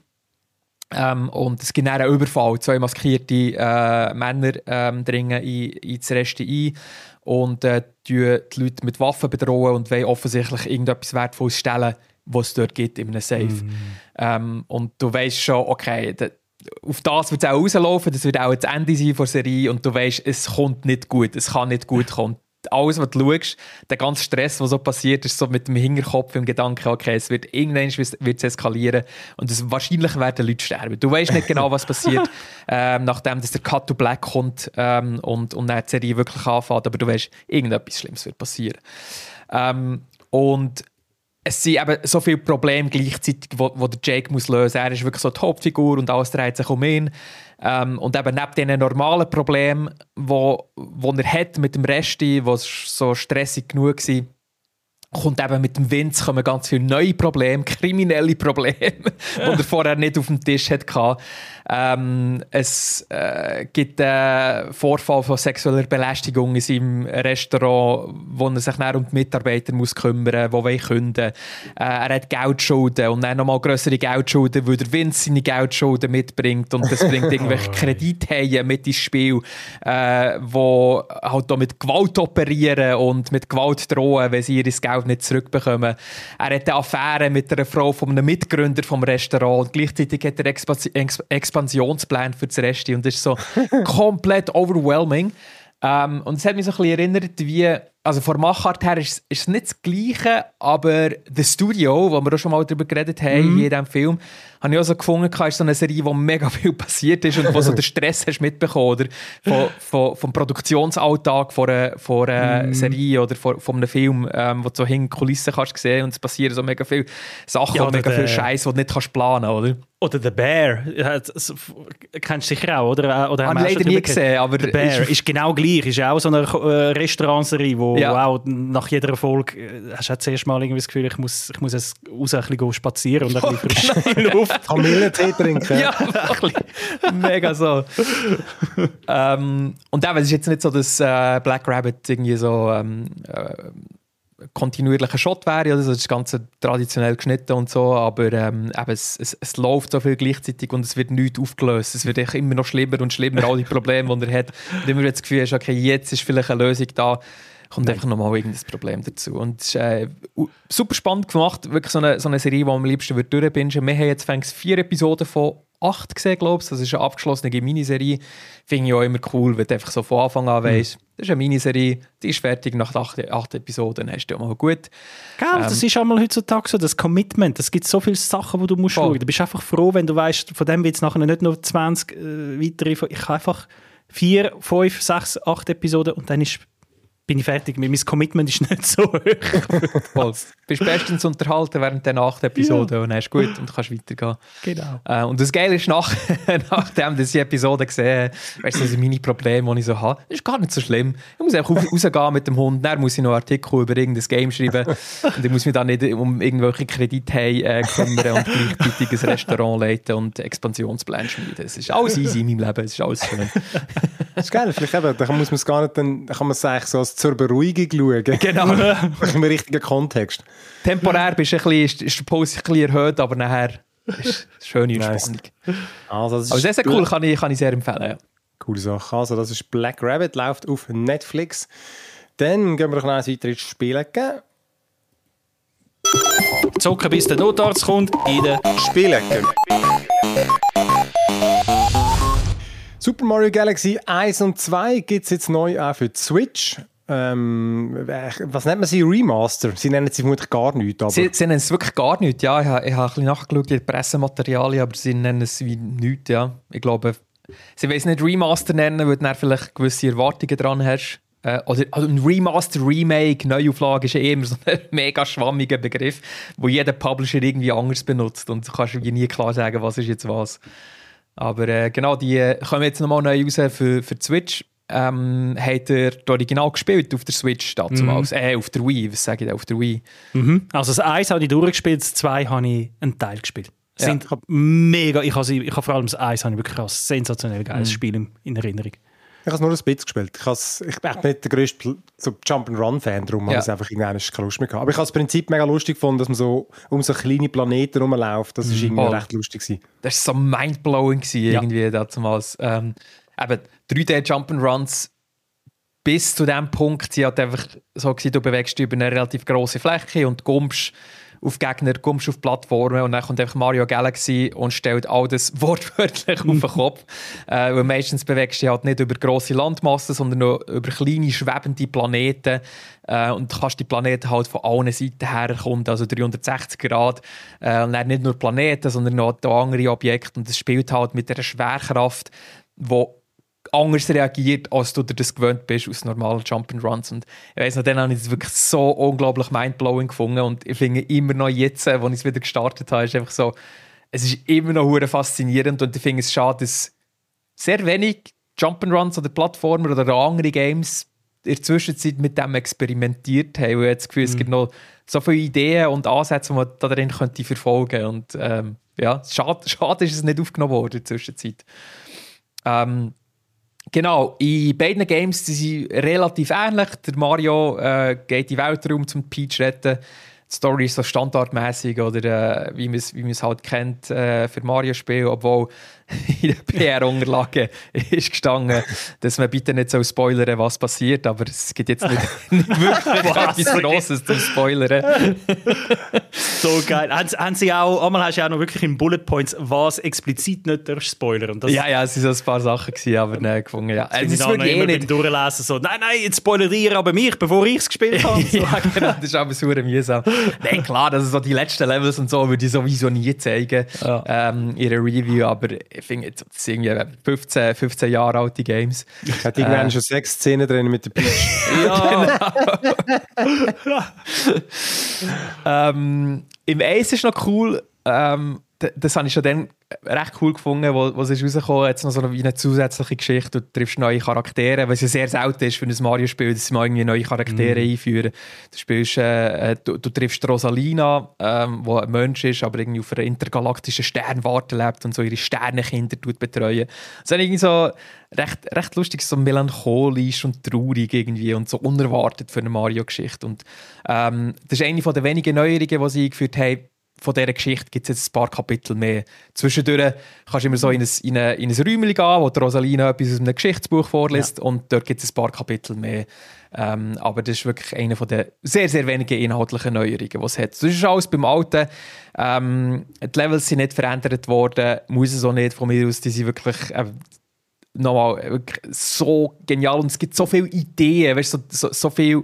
Ähm, und es gibt dann einen Überfall. Zwei maskierte äh, Männer ähm, dringen in, ins Resti ein und äh, die Leute mit Waffen bedrohen und wollen offensichtlich irgendetwas Wertvolles stellen, was es dort gibt in einem Safe. Mm. Ähm, und du weißt schon, okay, da, auf das wird es auch rauslaufen, das wird auch das Ende sein der Serie und du weißt, es kommt nicht gut, es kann nicht gut kommen. Alles, was du schaust, der ganze Stress, der so passiert, ist so mit dem Hinterkopf im Gedanken, okay, es wird irgendwann wird's eskalieren und es, wahrscheinlich werden Leute sterben. Du weißt nicht genau, was passiert, ähm, nachdem dass der Cut to Black kommt ähm, und, und dann die Serie wirklich anfängt, aber du weißt, irgendetwas Schlimmes wird passieren. Ähm, und es sind eben so viele Probleme gleichzeitig, wo, wo der Jake muss lösen muss. Er ist wirklich so die Hauptfigur und alles dreht sich um ihn. Ähm, und eben neben diesen normalen Problemen, die wo, wo er hat mit dem Rest, die so stressig genug waren, kommt eben mit dem Vince kommen ganz viele neue Probleme, kriminelle Probleme, die er vorher nicht auf dem Tisch hatte. Ähm, es äh, gibt einen Vorfall von sexueller Belästigung in seinem Restaurant, wo er sich dann um die Mitarbeiter muss kümmern muss, die kündigen. Äh, er hat Geldschulden und dann nochmal grössere Geldschulden, weil der Vince seine Geldschulden mitbringt und das bringt irgendwelche Kredithaie mit ins Spiel, äh, wo halt auch mit Gewalt operieren und mit Gewalt drohen, wenn sie ihr Geld nicht zurückbekommen. Er hat eine Affäre mit einer Frau von einem Mitgründer vom Restaurant und gleichzeitig hat er Expansion Expansionsplan für das Rest und das ist so komplett overwhelming. Um, und es hat mich so ein bisschen erinnert, wie, also von der Machart her ist, ist es nicht das Gleiche, aber The Studio, wo wir auch schon mal darüber geredet haben, mm. in diesem Film, habe ich auch so gefunden, ist so eine Serie, wo mega viel passiert ist und wo so den Stress hast mitbekommen, oder? Von, von, vom Produktionsalltag von einer, von einer mm. Serie oder von, von einem Film, ähm, wo du so hinter Kulissen kannst sehen und es passieren so mega viele Sachen ja, und mega viel Scheiß, die du nicht kannst planen, oder? Oder The Bear, das kennst du sicher auch, oder? Oder habe ich leider nie gesehen, aber The Bear ist, ist genau gleich, ist auch so eine äh, Restaurantserie, wo ja. auch nach jeder Folge äh, hast du zuerst mal irgendwie das Gefühl, ich muss, ich muss jetzt raus ein bisschen spazieren und ein bisschen frische Luft. Kamillentee trinken. Ja, wirklich. Mega so. ähm, und eben, es ist jetzt nicht so, dass äh, Black Rabbit irgendwie so ähm, äh, kontinuierlicher Shot wäre, oder? Das ist ganz traditionell geschnitten und so, aber ähm, eben, es, es, es läuft so viel gleichzeitig und es wird nichts aufgelöst. Es wird immer noch schlimmer und schlimmer, all die Probleme, die er hat. Und immer das Gefühl hast, okay, jetzt ist vielleicht eine Lösung da, kommt einfach nochmal irgendein Problem dazu. Und es ist äh, super spannend gemacht, wirklich so eine, so eine Serie, die am liebsten durchbingen würde. Wir haben jetzt fängst vier Episoden von acht gesehen, glaube ich. Das ist eine abgeschlossene Miniserie. Finde ich auch immer cool, wenn du einfach so von Anfang an weißt, mhm. das ist eine Miniserie, die ist fertig nach acht, acht Episoden, dann hast du mal gut. Gell, ähm, das ist einmal heutzutage so, das Commitment. Es gibt so viele Sachen, die du musst schauen. Du bist einfach froh, wenn du weißt, von dem wird es nachher nicht nur zwanzig äh, weitere. Ich habe einfach vier, fünf, sechs, acht Episoden und dann ist bin ich fertig. Mein Commitment ist nicht so hoch. Du bist bestens unterhalten während der acht Episoden ja. und dann ist gut und kannst weitergehen. Genau. Äh, und das Geile ist, nach, nachdem ich die Episode gesehen habe, weißt du, das sind meine Probleme, die ich so habe. Das ist gar nicht so schlimm. Ich muss einfach rausgehen mit dem Hund, dann muss ich noch Artikel über irgendein Game schreiben und ich muss mich dann nicht um irgendwelche Kredite äh, kümmern und gleichzeitig ein Restaurant leiten und Expansionspläne schmieden. Es ist alles easy in meinem Leben, es ist alles schön. Das ist geil, vielleicht eben, da kann man es gar nicht, dann kann man es eigentlich so als zur Beruhigung schauen. Genau. Im richtigen Kontext. Temporär bist ein bisschen, ist der Puls ein bisschen erhöht, aber nachher ist es schöne Entspannung. Nice. Also das ist aber das ist cool, kann ich, kann ich sehr empfehlen. Ja. Coole Sache. Also das ist Black Rabbit, läuft auf Netflix. Dann gehen wir noch ein weiter ins Spielen. Zocken, bis der Notarzt kommt, in den Spielen. Super Mario Galaxy eins und zwei gibt es jetzt neu auch für die Switch. Ähm, was nennt man sie? Remaster? Sie nennen sie vermutlich gar nicht. Aber sie, sie nennen es wirklich gar nicht, ja. Ich habe, ich habe ein bisschen nachgeschaut in den Pressematerialien, aber sie nennen es wie nichts, ja. Ich glaube, sie wollen es nicht Remaster nennen, weil du dann vielleicht gewisse Erwartungen dran hast. Äh, oder, also ein Remaster, Remake, Neuauflage ist ja immer so ein mega schwammiger Begriff, wo jeder Publisher irgendwie anders benutzt und du kannst nie klar sagen, was ist jetzt was. Aber äh, genau, die kommen jetzt nochmal neu raus für, für die Switch. Ähm, hat er das Original gespielt auf der Switch damals? Mhm. Äh, auf der Wii, was sage ich da, auf der Wii? Mhm. Also das eins habe ich durchgespielt, das zwei habe ich einen Teil gespielt. Ja. sind mega, ich habe sie, ich habe vor allem das Eis habe ich wirklich als sensationell geiles Mhm. Spiel in, in Erinnerung. Ich habe nur ein bisschen gespielt. Ich, has, ich bin nicht der grösste so Jump-and-Run-Fan, darum Ja. habe ich einfach irgendwann keine Lust mehr gehabt. Aber ich habe das Prinzip mega lustig gefunden, dass man so um so kleine Planeten rumläuft. Das war irgendwie Voll. recht lustig gewesen. Das war so mindblowing gewesen, Ja. irgendwie damals. Ähm, eben, drei D Jump'n'Runs bis zu dem Punkt, sie hat einfach so gewesen, du bewegst dich über eine relativ grosse Fläche und kommst auf Gegner, kommst auf Plattformen und dann kommt einfach Mario Galaxy und stellt all das wortwörtlich auf den Kopf. Äh, weil meistens bewegst du dich halt nicht über grosse Landmassen, sondern nur über kleine, schwebende Planeten. Äh, und du kannst die Planeten halt von allen Seiten herkommen, also dreihundertsechzig Grad. Äh, und dann nicht nur Planeten, sondern noch andere Objekte. Und das spielt halt mit einer Schwerkraft, die anders reagiert, als du dir das gewöhnt bist aus normalen Jump'n'Runs. Und ich weiss noch, dann habe ich es wirklich so unglaublich mindblowing gefunden und ich finde immer noch jetzt, als ich es wieder gestartet habe, ist einfach so, es ist immer noch hure faszinierend und ich finde es schade, dass sehr wenig Jump'n'Runs oder Plattformer oder andere Games in der Zwischenzeit mit dem experimentiert haben, weil ich das Gefühl, es gibt noch so viele Ideen und Ansätze, die man da drin könnte verfolgen und ähm, ja, schade, schade ist es nicht aufgenommen worden in der Zwischenzeit. Ähm, Genau, in beiden Games die sind relativ ähnlich. Der Mario äh, geht in den Weltraum, um Peach zu retten. Die Story ist so standardmäßig oder äh, wie man es wie man es halt kennt äh, für Mario-Spiele, obwohl in der P R-Unterlage ist gestanden, dass man bitte nicht so spoilern, was passiert, aber es gibt jetzt nicht, nicht wirklich etwas Grosses zum Spoilern. So geil. Haben, haben sie auch, einmal hast du ja auch noch wirklich in Bullet Points, was explizit nicht durch Spoiler. Und das, Ja, ja, es waren so ein paar Sachen, gewesen, aber nicht gefunden. Ja. das Es ist ist wirklich wirklich eh immer nicht. beim Durchlesen so, nein, nein, jetzt spoilert ihr aber mich, bevor ich es gespielt habe. So. Ja, genau, das ist aber super mühsam. Nein, klar, das ist so die letzten Levels und so würde ich sowieso nie zeigen Ja. ähm, in einer Review, aber ich finde, jetzt- das sind irgendwie fünfzehn, fünfzehn Jahre alte Games. Es hat irgendwann Äh. schon sechs Szenen drin mit der Peach. ähm, Im Ace ist noch cool, ähm, d- das habe ich schon dann recht cool gefunden, wo, wo es ist rausgekommen, jetzt noch so eine, wie eine zusätzliche Geschichte, du triffst neue Charaktere, was ja sehr selten ist für ein Mario-Spiel, dass sie mal irgendwie neue Charaktere Mhm. einführen. Du spielst, äh, du, du triffst Rosalina, ähm, die ein Mensch ist, aber irgendwie auf einer intergalaktischen Sternwarte lebt und so ihre Sternenkinder tut betreuen. Das ist irgendwie so recht, recht lustig, so melancholisch und traurig irgendwie und so unerwartet für eine Mario-Geschichte. Und ähm, das ist eine der wenigen Neuerungen, die sie eingeführt haben. Von dieser Geschichte gibt es jetzt ein paar Kapitel mehr. Zwischendurch kannst du immer so in ein, in ein, in ein Räumchen gehen, wo die Rosalina etwas aus einem Geschichtsbuch vorliest und dort gibt es ein paar Kapitel mehr. Ähm, aber das ist wirklich eine von der sehr, sehr wenigen inhaltlichen Neuerungen, die es hat. Das ist alles beim Alten. Ähm, die Levels sind nicht verändert worden, muss es auch nicht von mir aus. Die sind wirklich äh, nochmal wirklich so genial und es gibt so viele Ideen, weißt, so, so, so viele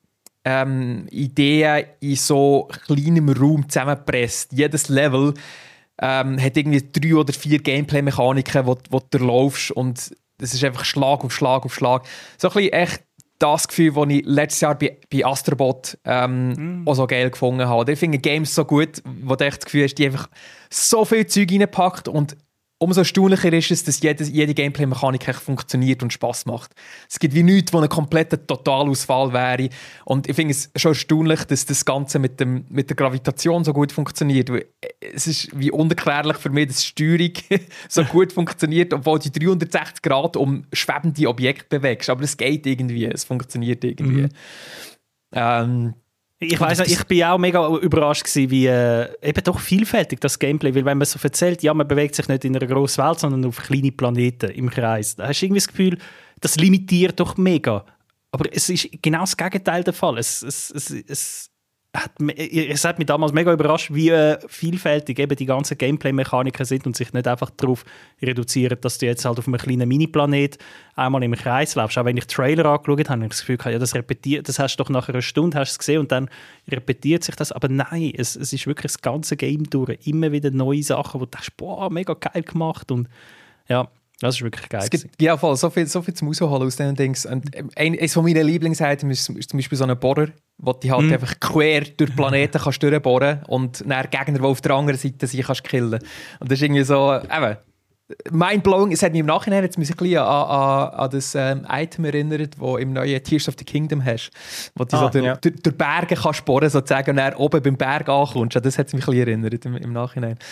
Ähm, Ideen in so kleinem Raum zusammengepresst. Jedes Level ähm, hat irgendwie drei oder vier Gameplay-Mechaniken, wo, wo du laufst und das ist einfach Schlag auf Schlag auf Schlag. So ein bisschen echt das Gefühl, das ich letztes Jahr bei, bei Astrobot ähm, mm. auch so geil gefunden habe. Ich finde Games so gut, wo du echt das Gefühl hast, die einfach so viel Zeug reinpackt und umso erstaunlicher ist es, dass jede, jede Gameplay-Mechanik echt funktioniert und Spass macht. Es gibt wie nichts, wo ein kompletter Totalausfall wäre. Und ich finde es schon erstaunlich, dass das Ganze mit, dem, mit der Gravitation so gut funktioniert. Weil es ist wie unerklärlich für mich, dass die Steuerung so gut funktioniert, obwohl du dreihundertsechzig Grad um schwebende Objekte bewegst. Aber es geht irgendwie, es funktioniert irgendwie. Mhm. Ähm, Ich weiss nicht, ich bin auch mega überrascht gewesen, wie äh, eben doch vielfältig das Gameplay, weil wenn man so erzählt, ja, man bewegt sich nicht in einer grossen Welt, sondern auf kleine Planeten im Kreis, da hast du irgendwie das Gefühl, das limitiert doch mega. Aber es ist genau das Gegenteil der Fall. Es, es, es, es, hat, es hat mich damals mega überrascht, wie äh, vielfältig eben die ganzen Gameplay-Mechaniken sind und sich nicht einfach darauf reduzieren, dass du jetzt halt auf einem kleinen Mini-Planet einmal im Kreis läufst. Auch wenn ich Trailer angeschaut habe, habe ich das Gefühl, ja, das repetiert, das hast du doch nach einer Stunde hast du es gesehen und dann repetiert sich das. Aber nein, es, es ist wirklich das ganze Game durch. Immer wieder neue Sachen, wo du denkst, boah, mega geil gemacht. Und ja, das ist wirklich geil. Es gibt ja voll so viel, so viel zum Rausholen aus diesen Dings. Und ein, eines von meinen Lieblingsseiten ist, ist zum Beispiel so ein Bohrer, wo du halt mm. einfach quer durch Planeten kannst durchbohren und dann Gegner, die auf der anderen Seite sind, kannst killen. Und das ist irgendwie so, eben, mindblowing. Es hat mich im Nachhinein jetzt ein bisschen an, an, an das ähm, Item erinnert, das du im neuen Tears of the Kingdom hast. Wo du Ah, so durch, ja. durch, durch Berge kannst bohren, sozusagen, und dann oben beim Berg ankommst. Das hat mich ein bisschen erinnert im, im Nachhinein.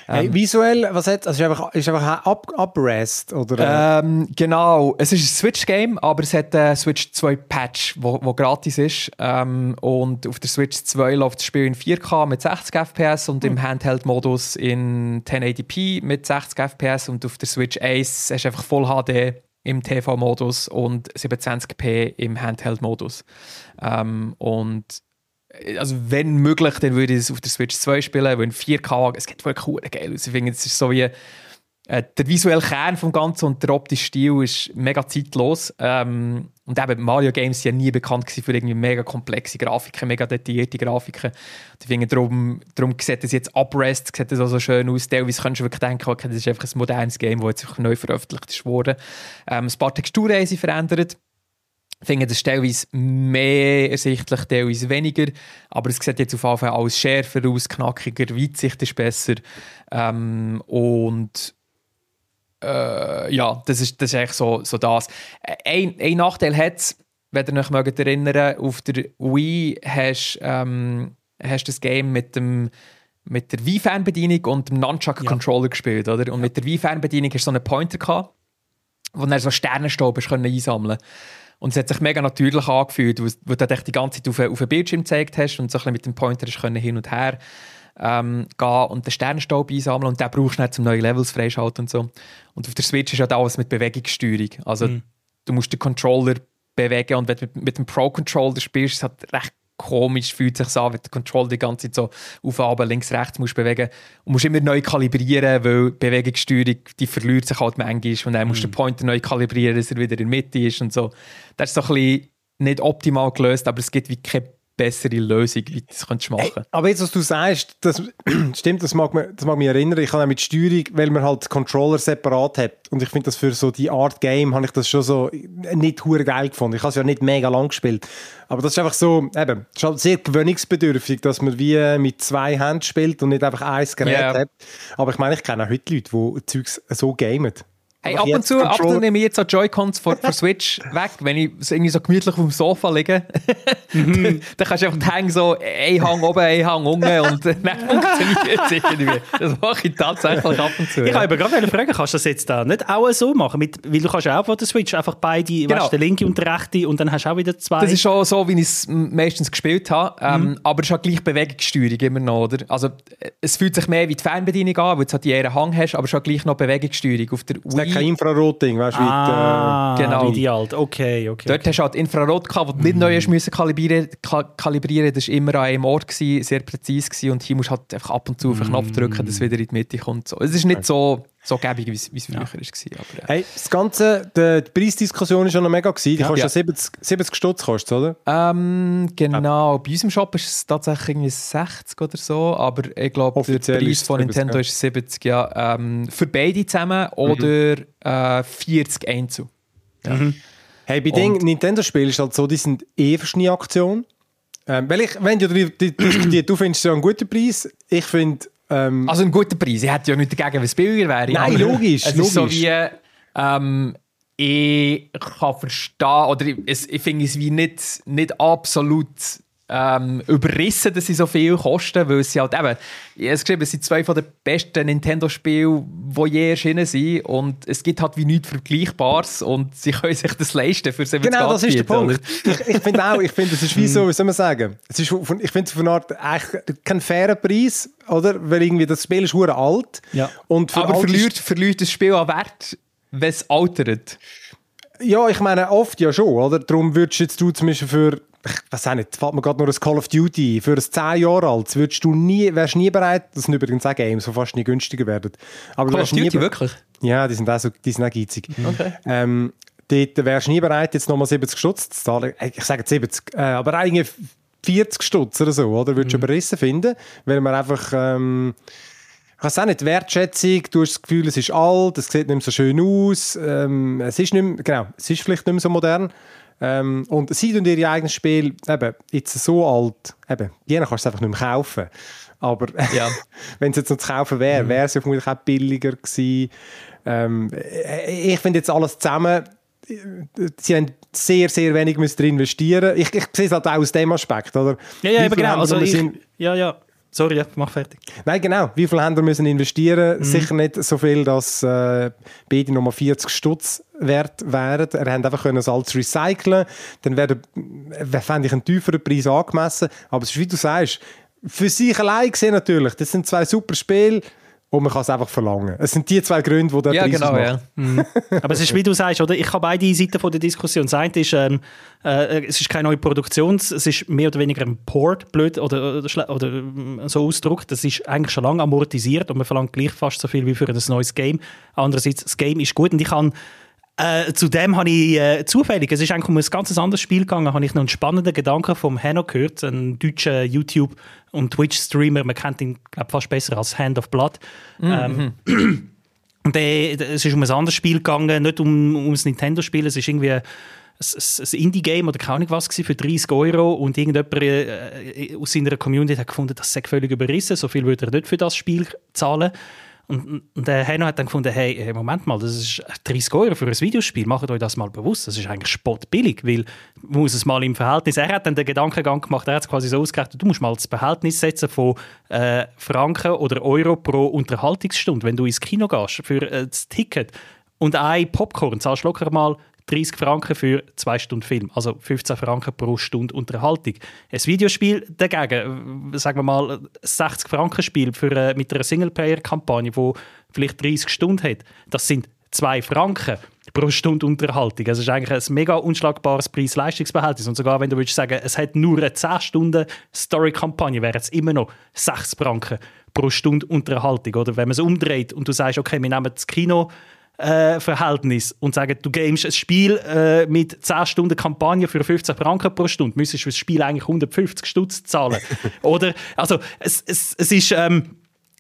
Hey, visuell, was hat, also ist einfach, ist einfach up, uprest, oder? Ähm, genau, es ist ein Switch-Game, aber es hat einen Switch zwei Patch, wo, wo gratis ist. Ähm, und auf der Switch zwei läuft das Spiel in vier K mit sechzig F P S und im Handheld-Modus in ten eighty p mit sechzig F P S und auf der Switch eins hast du einfach Full H D im T V-Modus und siebenundzwanzig p im Handheld-Modus. Ähm, und also wenn möglich, dann würde ich es auf der Switch zwei spielen, weil in vier K, es geht wirklich cool geil aus. Ich finde, es ist so wie äh, der visuelle Kern vom Ganzen und der optische Stil ist mega zeitlos. Ähm, und eben Mario Games sind ja nie bekannt gewesen für irgendwie mega komplexe Grafiken, mega detaillierte Grafiken. Ich finde, darum, darum sieht es jetzt uprest, sieht es auch so schön aus. Teilweise kannst du wirklich denken, okay, das ist einfach ein modernes Game, das jetzt neu veröffentlicht wurde. Ähm, ein paar Texturen haben sie verändert. Ich finde das teilweise mehr ersichtlich, teilweise weniger. Aber es sieht jetzt auf jeden Fall alles schärfer aus, knackiger, Weitsicht ist besser. Ähm, und äh, ja, das ist, das ist eigentlich so, so das. Ein, ein Nachteil hat es, wenn ihr euch mögt erinnern, auf der Wii hast du ähm, das Game mit dem mit der Wii-Fernbedienung und dem Nunchuck-Controller ja. gespielt, oder? Und ja. mit der Wii-Fernbedienung hast du so einen Pointer gehabt, wo du dann so Sternenstaub einsammeln konntest. Und es hat sich mega natürlich angefühlt, wo du dich die ganze Zeit auf, auf den Bildschirm gezeigt hast und so ein bisschen mit dem Pointer hin und her ähm, gehen und den Sternenstaub einsammeln. Und den brauchst du nicht, um neue Levels freischalten und so. Und auf der Switch ist halt alles mit Bewegungssteuerung. Also mhm. du musst den Controller bewegen und wenn du mit, mit dem Pro-Controller spielst, ist es halt recht komisch, fühlt sich an, wenn der Controller die ganze Zeit so auf, runter, links, rechts musst bewegen und musst immer neu kalibrieren, weil die Bewegungssteuerung, die verliert sich halt manchmal und dann musst du mm. den Pointer neu kalibrieren, dass er wieder in der Mitte ist und so. Das ist so ein bisschen nicht optimal gelöst, aber es gibt wie keine bessere Lösung, wie du das machen könntest. Hey, aber jetzt, was du sagst, das stimmt, das mag, mich, das mag mich erinnern. Ich habe auch mit Steuerung, weil man halt Controller separat hat. Und ich finde das für so die Art Game, habe ich das schon so nicht hure geil gefunden. Ich habe es ja nicht mega lang gespielt. Aber das ist einfach so, eben, es ist halt sehr gewöhnungsbedürftig, dass man wie mit zwei Händen spielt und nicht einfach ein Gerät yeah. hat. Aber ich meine, ich kenne auch heute Leute, die Zeugs so gamen. Hey, ab und zu, ab und zu nehme ich jetzt auch Joy-Cons von Switch weg, wenn ich irgendwie so gemütlich auf dem Sofa liege. mhm. Dann kannst du einfach hängen, so ein Hang oben, ein Hang unten und dann funktioniert es irgendwie. Das mache ich tatsächlich ab und zu. Ich ja. habe gerade eine Frage, kannst du das jetzt da nicht auch so machen? Mit, weil du kannst ja auch von der Switch einfach beide, genau. weißt, der linke und der rechte und dann hast du auch wieder zwei. Das ist schon so, wie ich es meistens gespielt habe, ähm, mhm. aber es ist auch gleich Bewegungssteuerung immer noch, oder? Also es fühlt sich mehr wie die Fernbedienung an, weil du halt die einen Hang hast, aber es ist auch gleich noch Bewegungssteuerung. Auf der Wii kein Infrarot-Ding, weißt du? Ah, äh, genau. Wie die alt. Okay, okay. Dort okay. hast du halt Infrarot gehabt, wo du nicht mm. neu hast müssen kalibrieren, kalibrieren. Das war immer an einem Ort gewesen, sehr präzise gewesen, und hier musst du halt einfach ab und zu auf den Knopf drücken, dass es wieder in die Mitte kommt. So. Es ist nicht so, so gäbig, wie es früher ja. war. Aber, ja. Hey, das Ganze, die, die Preisdiskussion war schon noch mega gewesen. Die ja. kostet ja siebzig, siebzig Stutz, kostet, oder? Ähm, genau. Ja. Bei unserem Shop ist es tatsächlich irgendwie sechzig oder so, aber ich glaube, der Preis von Nintendo siebzig, ist siebzig, ja. Ähm, für beide zusammen oder mhm. äh, vierzig einzeln. Ja. Mhm. Hey, bei den Nintendo-Spielen ist es halt so, die sind eh Verschnie-Aktion. Ähm, weil ich, wenn du die, die, die, du findest ja einen guten Preis, ich finde... Ähm, also einen guten Preis, ich hätte ja nichts dagegen, wenn es billiger wäre. Nein, logisch. Es logisch. ist so wie... Ähm, ich kann verstehen, oder ich, ich finde es wie nicht, nicht absolut ähm, überrissen, dass sie so viel kosten, weil sie halt eben, ich habe es geschrieben, es sind zwei von den besten Nintendo-Spiele, die je erschienen sind, und es gibt halt wie nichts Vergleichbares und sie können sich das leisten für siebzig Genau, das ist der Punkt. ich ich finde auch, ich finde, es ist wie so, wie soll man sagen, es ist, ich finde es von einer Art eigentlich kein fairer Preis, oder? Weil irgendwie das Spiel ist verdammt alt. Ja. Und für aber alt verliert, ist, verliert das Spiel an Wert, wenn es altert? Ja, ich meine, oft ja schon, oder? Darum würdest du jetzt du zum Beispiel für, ich weiß auch nicht, fällt mir gerade nur ein Call of Duty, für ein zehn Jahre alt, würdest du nie, wärst nie bereit, das sind übrigens auch Games, die fast nie günstiger werden. Aber Call of Duty, wirklich? Ja, die sind auch so, die sind auch geizig. Okay. Ähm, dort wärst du nie bereit, jetzt nochmal siebzig Stutz zu zahlen. Ich sage siebzig, äh, aber eigentlich vierzig Stutz oder so, oder? Würdest du mhm. überrissen finden, weil man einfach... Ähm, ich weiß auch nicht, die Wertschätzung, du hast das Gefühl, es ist alt, es sieht nicht mehr so schön aus, ähm, es ist nicht mehr, genau, es ist vielleicht nicht mehr so modern. Ähm, und sie tun ihr eigenes Spiel eben, jetzt so alt, eben, jeder kannst du es einfach nicht mehr kaufen. Aber ja. wenn es jetzt noch zu kaufen wäre, mhm. wäre es ja vermutlich auch billiger gewesen. Ähm, ich finde jetzt alles zusammen, sie haben sehr, sehr wenig drin investieren. Ich, ich sehe es halt auch aus dem Aspekt, oder? Ja, ja, eben genau. Also ich, ja, ja. Sorry, ja, mach fertig. Nein, genau. Wie viel haben wir müssen investieren? Mhm. Sicher nicht so viel, dass äh, beide nochmal vierzig Stutz wert wären. Er hat einfach können es alles recyceln. Dann wäre, fände ich, einen tieferen Preis angemessen. Aber es ist, wie du sagst, für sich allein gesehen natürlich. Das sind zwei super Spiele. Und man kann es einfach verlangen. Es sind die zwei Gründe, die der Ja, Preis genau, ausmacht. ja. Mhm. Aber es ist, wie du sagst, oder? Ich habe beide Seiten von der Diskussion. Das eine ist, ähm, äh, es ist keine neue Produktion, es ist mehr oder weniger ein Port, blöd oder, oder, oder so ausgedrückt. Das ist eigentlich schon lange amortisiert und man verlangt gleich fast so viel wie für ein neues Game. Andererseits, das Game ist gut und ich kann Äh, zudem habe ich äh, zufällig, es ist eigentlich um ein ganz anderes Spiel gegangen, habe ich noch einen spannenden Gedanken vom Hanno gehört, ein deutscher YouTube- und Twitch-Streamer, man kennt ihn glaub, fast besser als Hand of Blood. Mhm. Ähm, und äh, es ist um ein anderes Spiel gegangen, nicht um, um ein Nintendo-Spiel, es ist irgendwie ein, ein Indie-Game oder keine Ahnung was gewesen, für dreißig Euro und irgendjemand äh, aus seiner Community hat gefunden, das sei völlig überrissen, so viel würde er nicht für das Spiel zahlen. Und, und der Hanno hat dann gefunden, hey, hey, Moment mal, das ist dreißig Euro für ein Videospiel, macht euch das mal bewusst, das ist eigentlich spottbillig, weil man muss es mal im Verhältnis, er hat dann den Gedankengang gemacht, er hat es quasi so ausgerechnet, du musst mal das Verhältnis setzen von äh, Franken oder Euro pro Unterhaltungsstunde, wenn du ins Kino gehst für äh, das Ticket und ein Popcorn, zahlst du locker mal dreißig Franken für zwei Stunden Film, also fünfzehn Franken pro Stunde Unterhaltung. Ein Videospiel dagegen, sagen wir mal, ein sechzig Franken Spiel für, äh, mit einer Singleplayer-Kampagne, die vielleicht dreißig Stunden hat, das sind zwei Franken pro Stunde Unterhaltung. Das ist eigentlich ein mega unschlagbares Preis-Leistungsverhältnis. Und sogar wenn du würdest sagen, es hat nur eine zehn Stunden Story-Kampagne, wäre es immer noch sechzig Franken pro Stunde Unterhaltung. Oder wenn man es umdreht und du sagst, okay, wir nehmen das Kino Äh, Verhältnis und sagen, du gamest ein Spiel äh, mit zehn Stunden Kampagne für fünfzehn Franken pro Stunde, müsstest du für das Spiel eigentlich hundertfünfzig Stutz zahlen. Oder, also, es, es, es ist, ähm,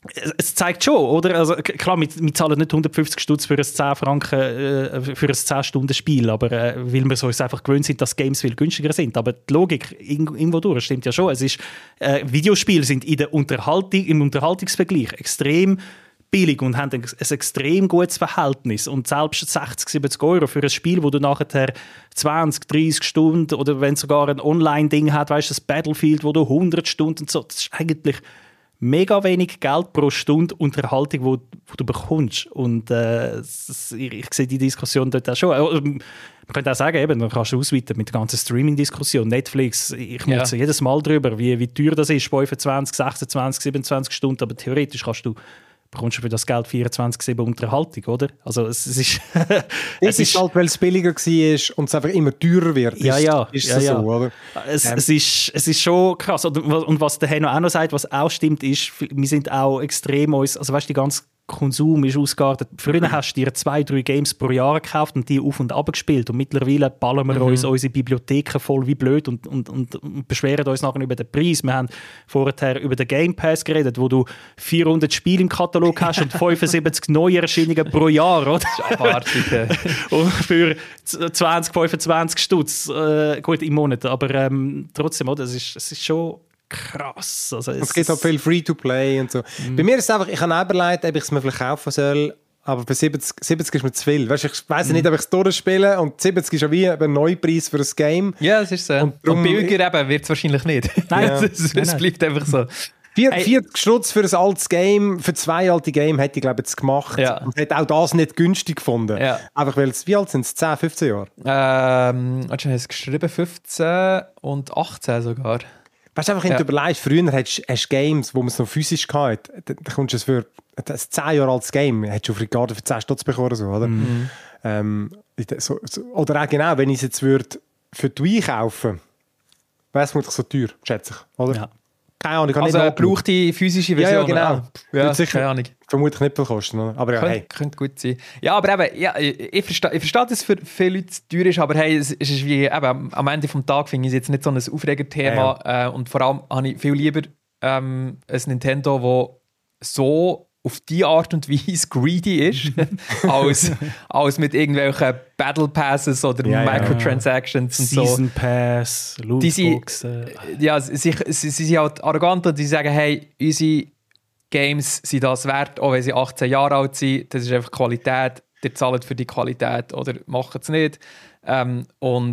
es zeigt schon, oder? Also, klar, wir, wir zahlen nicht hundertfünfzig Stutz für ein zehn Franken, äh, für ein zehn Stunden Spiel, aber äh, weil wir uns einfach gewöhnt sind, dass Games viel günstiger sind. Aber die Logik irgendwo durch stimmt ja schon. Es ist, äh, Videospiele sind in der Unterhaltung, im Unterhaltungsvergleich extrem billig und haben ein, ein extrem gutes Verhältnis. Und selbst sechzig, siebzig Euro für ein Spiel, wo du nachher zwanzig, dreißig Stunden oder wenn es sogar ein Online-Ding hat, weißt du, das Battlefield, wo du hundert Stunden und so, das ist eigentlich mega wenig Geld pro Stunde Unterhaltung, wo, wo du bekommst. Und äh, das, ich, ich sehe die Diskussion dort auch schon. Man könnte auch sagen, eben, dann kannst du ausweiten mit der ganzen Streaming-Diskussion. Netflix, ich muss ja. jedes Mal drüber, wie, wie teuer das ist, fünfundzwanzig, sechsundzwanzig, siebenundzwanzig Stunden, aber theoretisch kannst du bekommst du für das Geld vierundzwanzig sieben Unterhaltung, oder? Also es, es ist... es ist halt, weil es billiger war und es einfach immer teurer wird. Ja, ist, ja. Ist ja, es ja. so, oder? Es, Ähm. es, ist, es ist schon krass. Und was der Hanno auch noch sagt, was auch stimmt, ist, wir sind auch extrem uns... Also weißt du, die ganze Konsum ist ausgeartet. Früher hast du dir zwei, drei Games pro Jahr gekauft und die auf und ab gespielt. Und mittlerweile ballern wir mhm. uns unsere Bibliotheken voll wie blöd und, und, und, und beschweren uns nachher über den Preis. Wir haben vorher über den Game Pass geredet, wo du vierhundert Spiele im Katalog hast und fünfundsiebzig Neuerscheinungen pro Jahr, oder? Das ist abartig. Und für zwanzig, fünfundzwanzig Stutz, äh, gut, im Monat. Aber ähm, trotzdem, oder? Es ist, es ist schon krass. Also es, es gibt auch viel Free-to-Play und so. Mm. Bei mir ist es einfach, ich habe auch überlegt, ob ich es mir vielleicht kaufen soll, aber für siebzig, siebzig ist mir zu viel. Weißt, ich weiss mm. nicht, ob ich es durchspiele und siebzig ist ja wie ein Neupreis für ein Game. Ja, das ist so. Und, und billiger eben wird es wahrscheinlich nicht. Nein, ja. es, es bleibt einfach so. vierzig Stutz für ein altes Game, für zwei alte Game hätte ich glaube ich jetzt gemacht. Ja. Und hätte auch das nicht günstig gefunden. Ja. Einfach weil es, wie alt sind es? zehn, fünfzehn Jahre? Ähm, hast du geschrieben fünfzehn und achtzehn sogar. Weißt du, einfach, wenn ja. du überlegst, früher hast du Games, wo man es noch physisch hatte, da, da kommst du es für ein zehn Jahre altes Game, hättest du auf Ricardo für zehn Stutz bekommen, so, oder? Mhm. Ähm, so, so, oder auch genau, wenn ich es jetzt würde für die Wii kaufen, wäre es vermutlich so teuer, schätze ich, oder? Ja. Keine Ahnung, kann also nicht er braucht die physische Version. Ja, ja genau. Ja, sicher, keine Ahnung. Vermutlich nicht viel kosten, oder? Aber ja, Könnt, hey. Könnte gut sein. Ja, aber eben, ja, ich verstehe, ich verstehe, dass es für viele Leute teuer ist, aber hey, es ist wie, eben, am Ende des Tages finde ich es jetzt nicht so ein Aufregerthema. Ja, ja. Äh, und vor allem habe ich viel lieber ähm, ein Nintendo, das so auf die Art und Weise greedy ist, als, als mit irgendwelchen Battle Passes oder ja, Microtransactions ja. und so. Season Pass, Lootboxen. Ja, sie, sie, sie sind halt arrogant und sie sagen, hey, unsere Games sind das wert, auch wenn sie achtzehn Jahre alt sind. Das ist einfach Qualität. Ihr zahlt für die Qualität oder macht es nicht. Ähm, und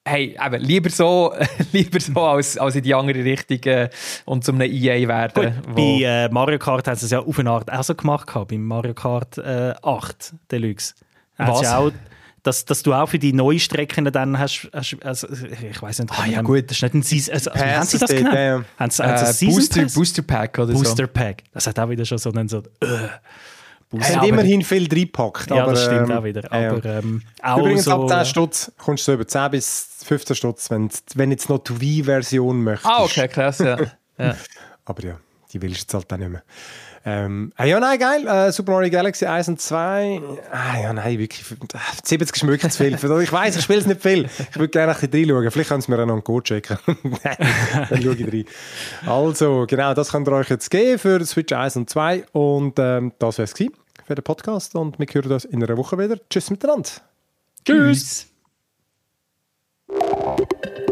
hey, eben, lieber so, lieber so als, als in die andere Richtung äh, und zum einem E A werden. Gut, bei äh, Mario Kart haben sie es ja auf eine Art auch so gemacht, gehabt, beim Mario Kart äh, acht Deluxe. Was? Ja auch, dass, dass du auch für die neuen Strecken dann hast, hast also, ich weiß nicht, Ah, ja, dann, gut. das ist nicht ein Season, also, Pass haben sie das ist genannt? dort, ja. Haben sie, haben sie Äh, das Season Booster, Pass? Booster Pack oder Booster so. Pack. Das hat auch wieder schon so einen so, äh, Es Booster. haben immerhin viel reingepackt. Ja, aber, das stimmt ähm, auch wieder. ja. Aber ähm, auch Übrigens, so, ab zehn äh, Stutz kommst du so über zehn bis fünfzehn Stutz, wenn, wenn jetzt noch die Wii-Version möchtest. Ah, okay, krass, ja. ja. Aber ja, die willst du jetzt halt auch nicht mehr. Ähm, ah, ja, nein, geil. Äh, Super Mario Galaxy eins und zwei. Ah, ja, nein, wirklich. siebzig ist wirklich zu viel. Ich weiss, ich spiele es nicht viel. Ich würde gerne ein bisschen reinschauen. Vielleicht können sie mir auch noch einen Code checken. Nein, dann schaue ich rein. Also, genau, das könnt ihr euch jetzt geben für Switch eins und zwei. Und ähm, das wäre es für den Podcast. Und wir hören uns in einer Woche wieder. Tschüss miteinander. Tschüss.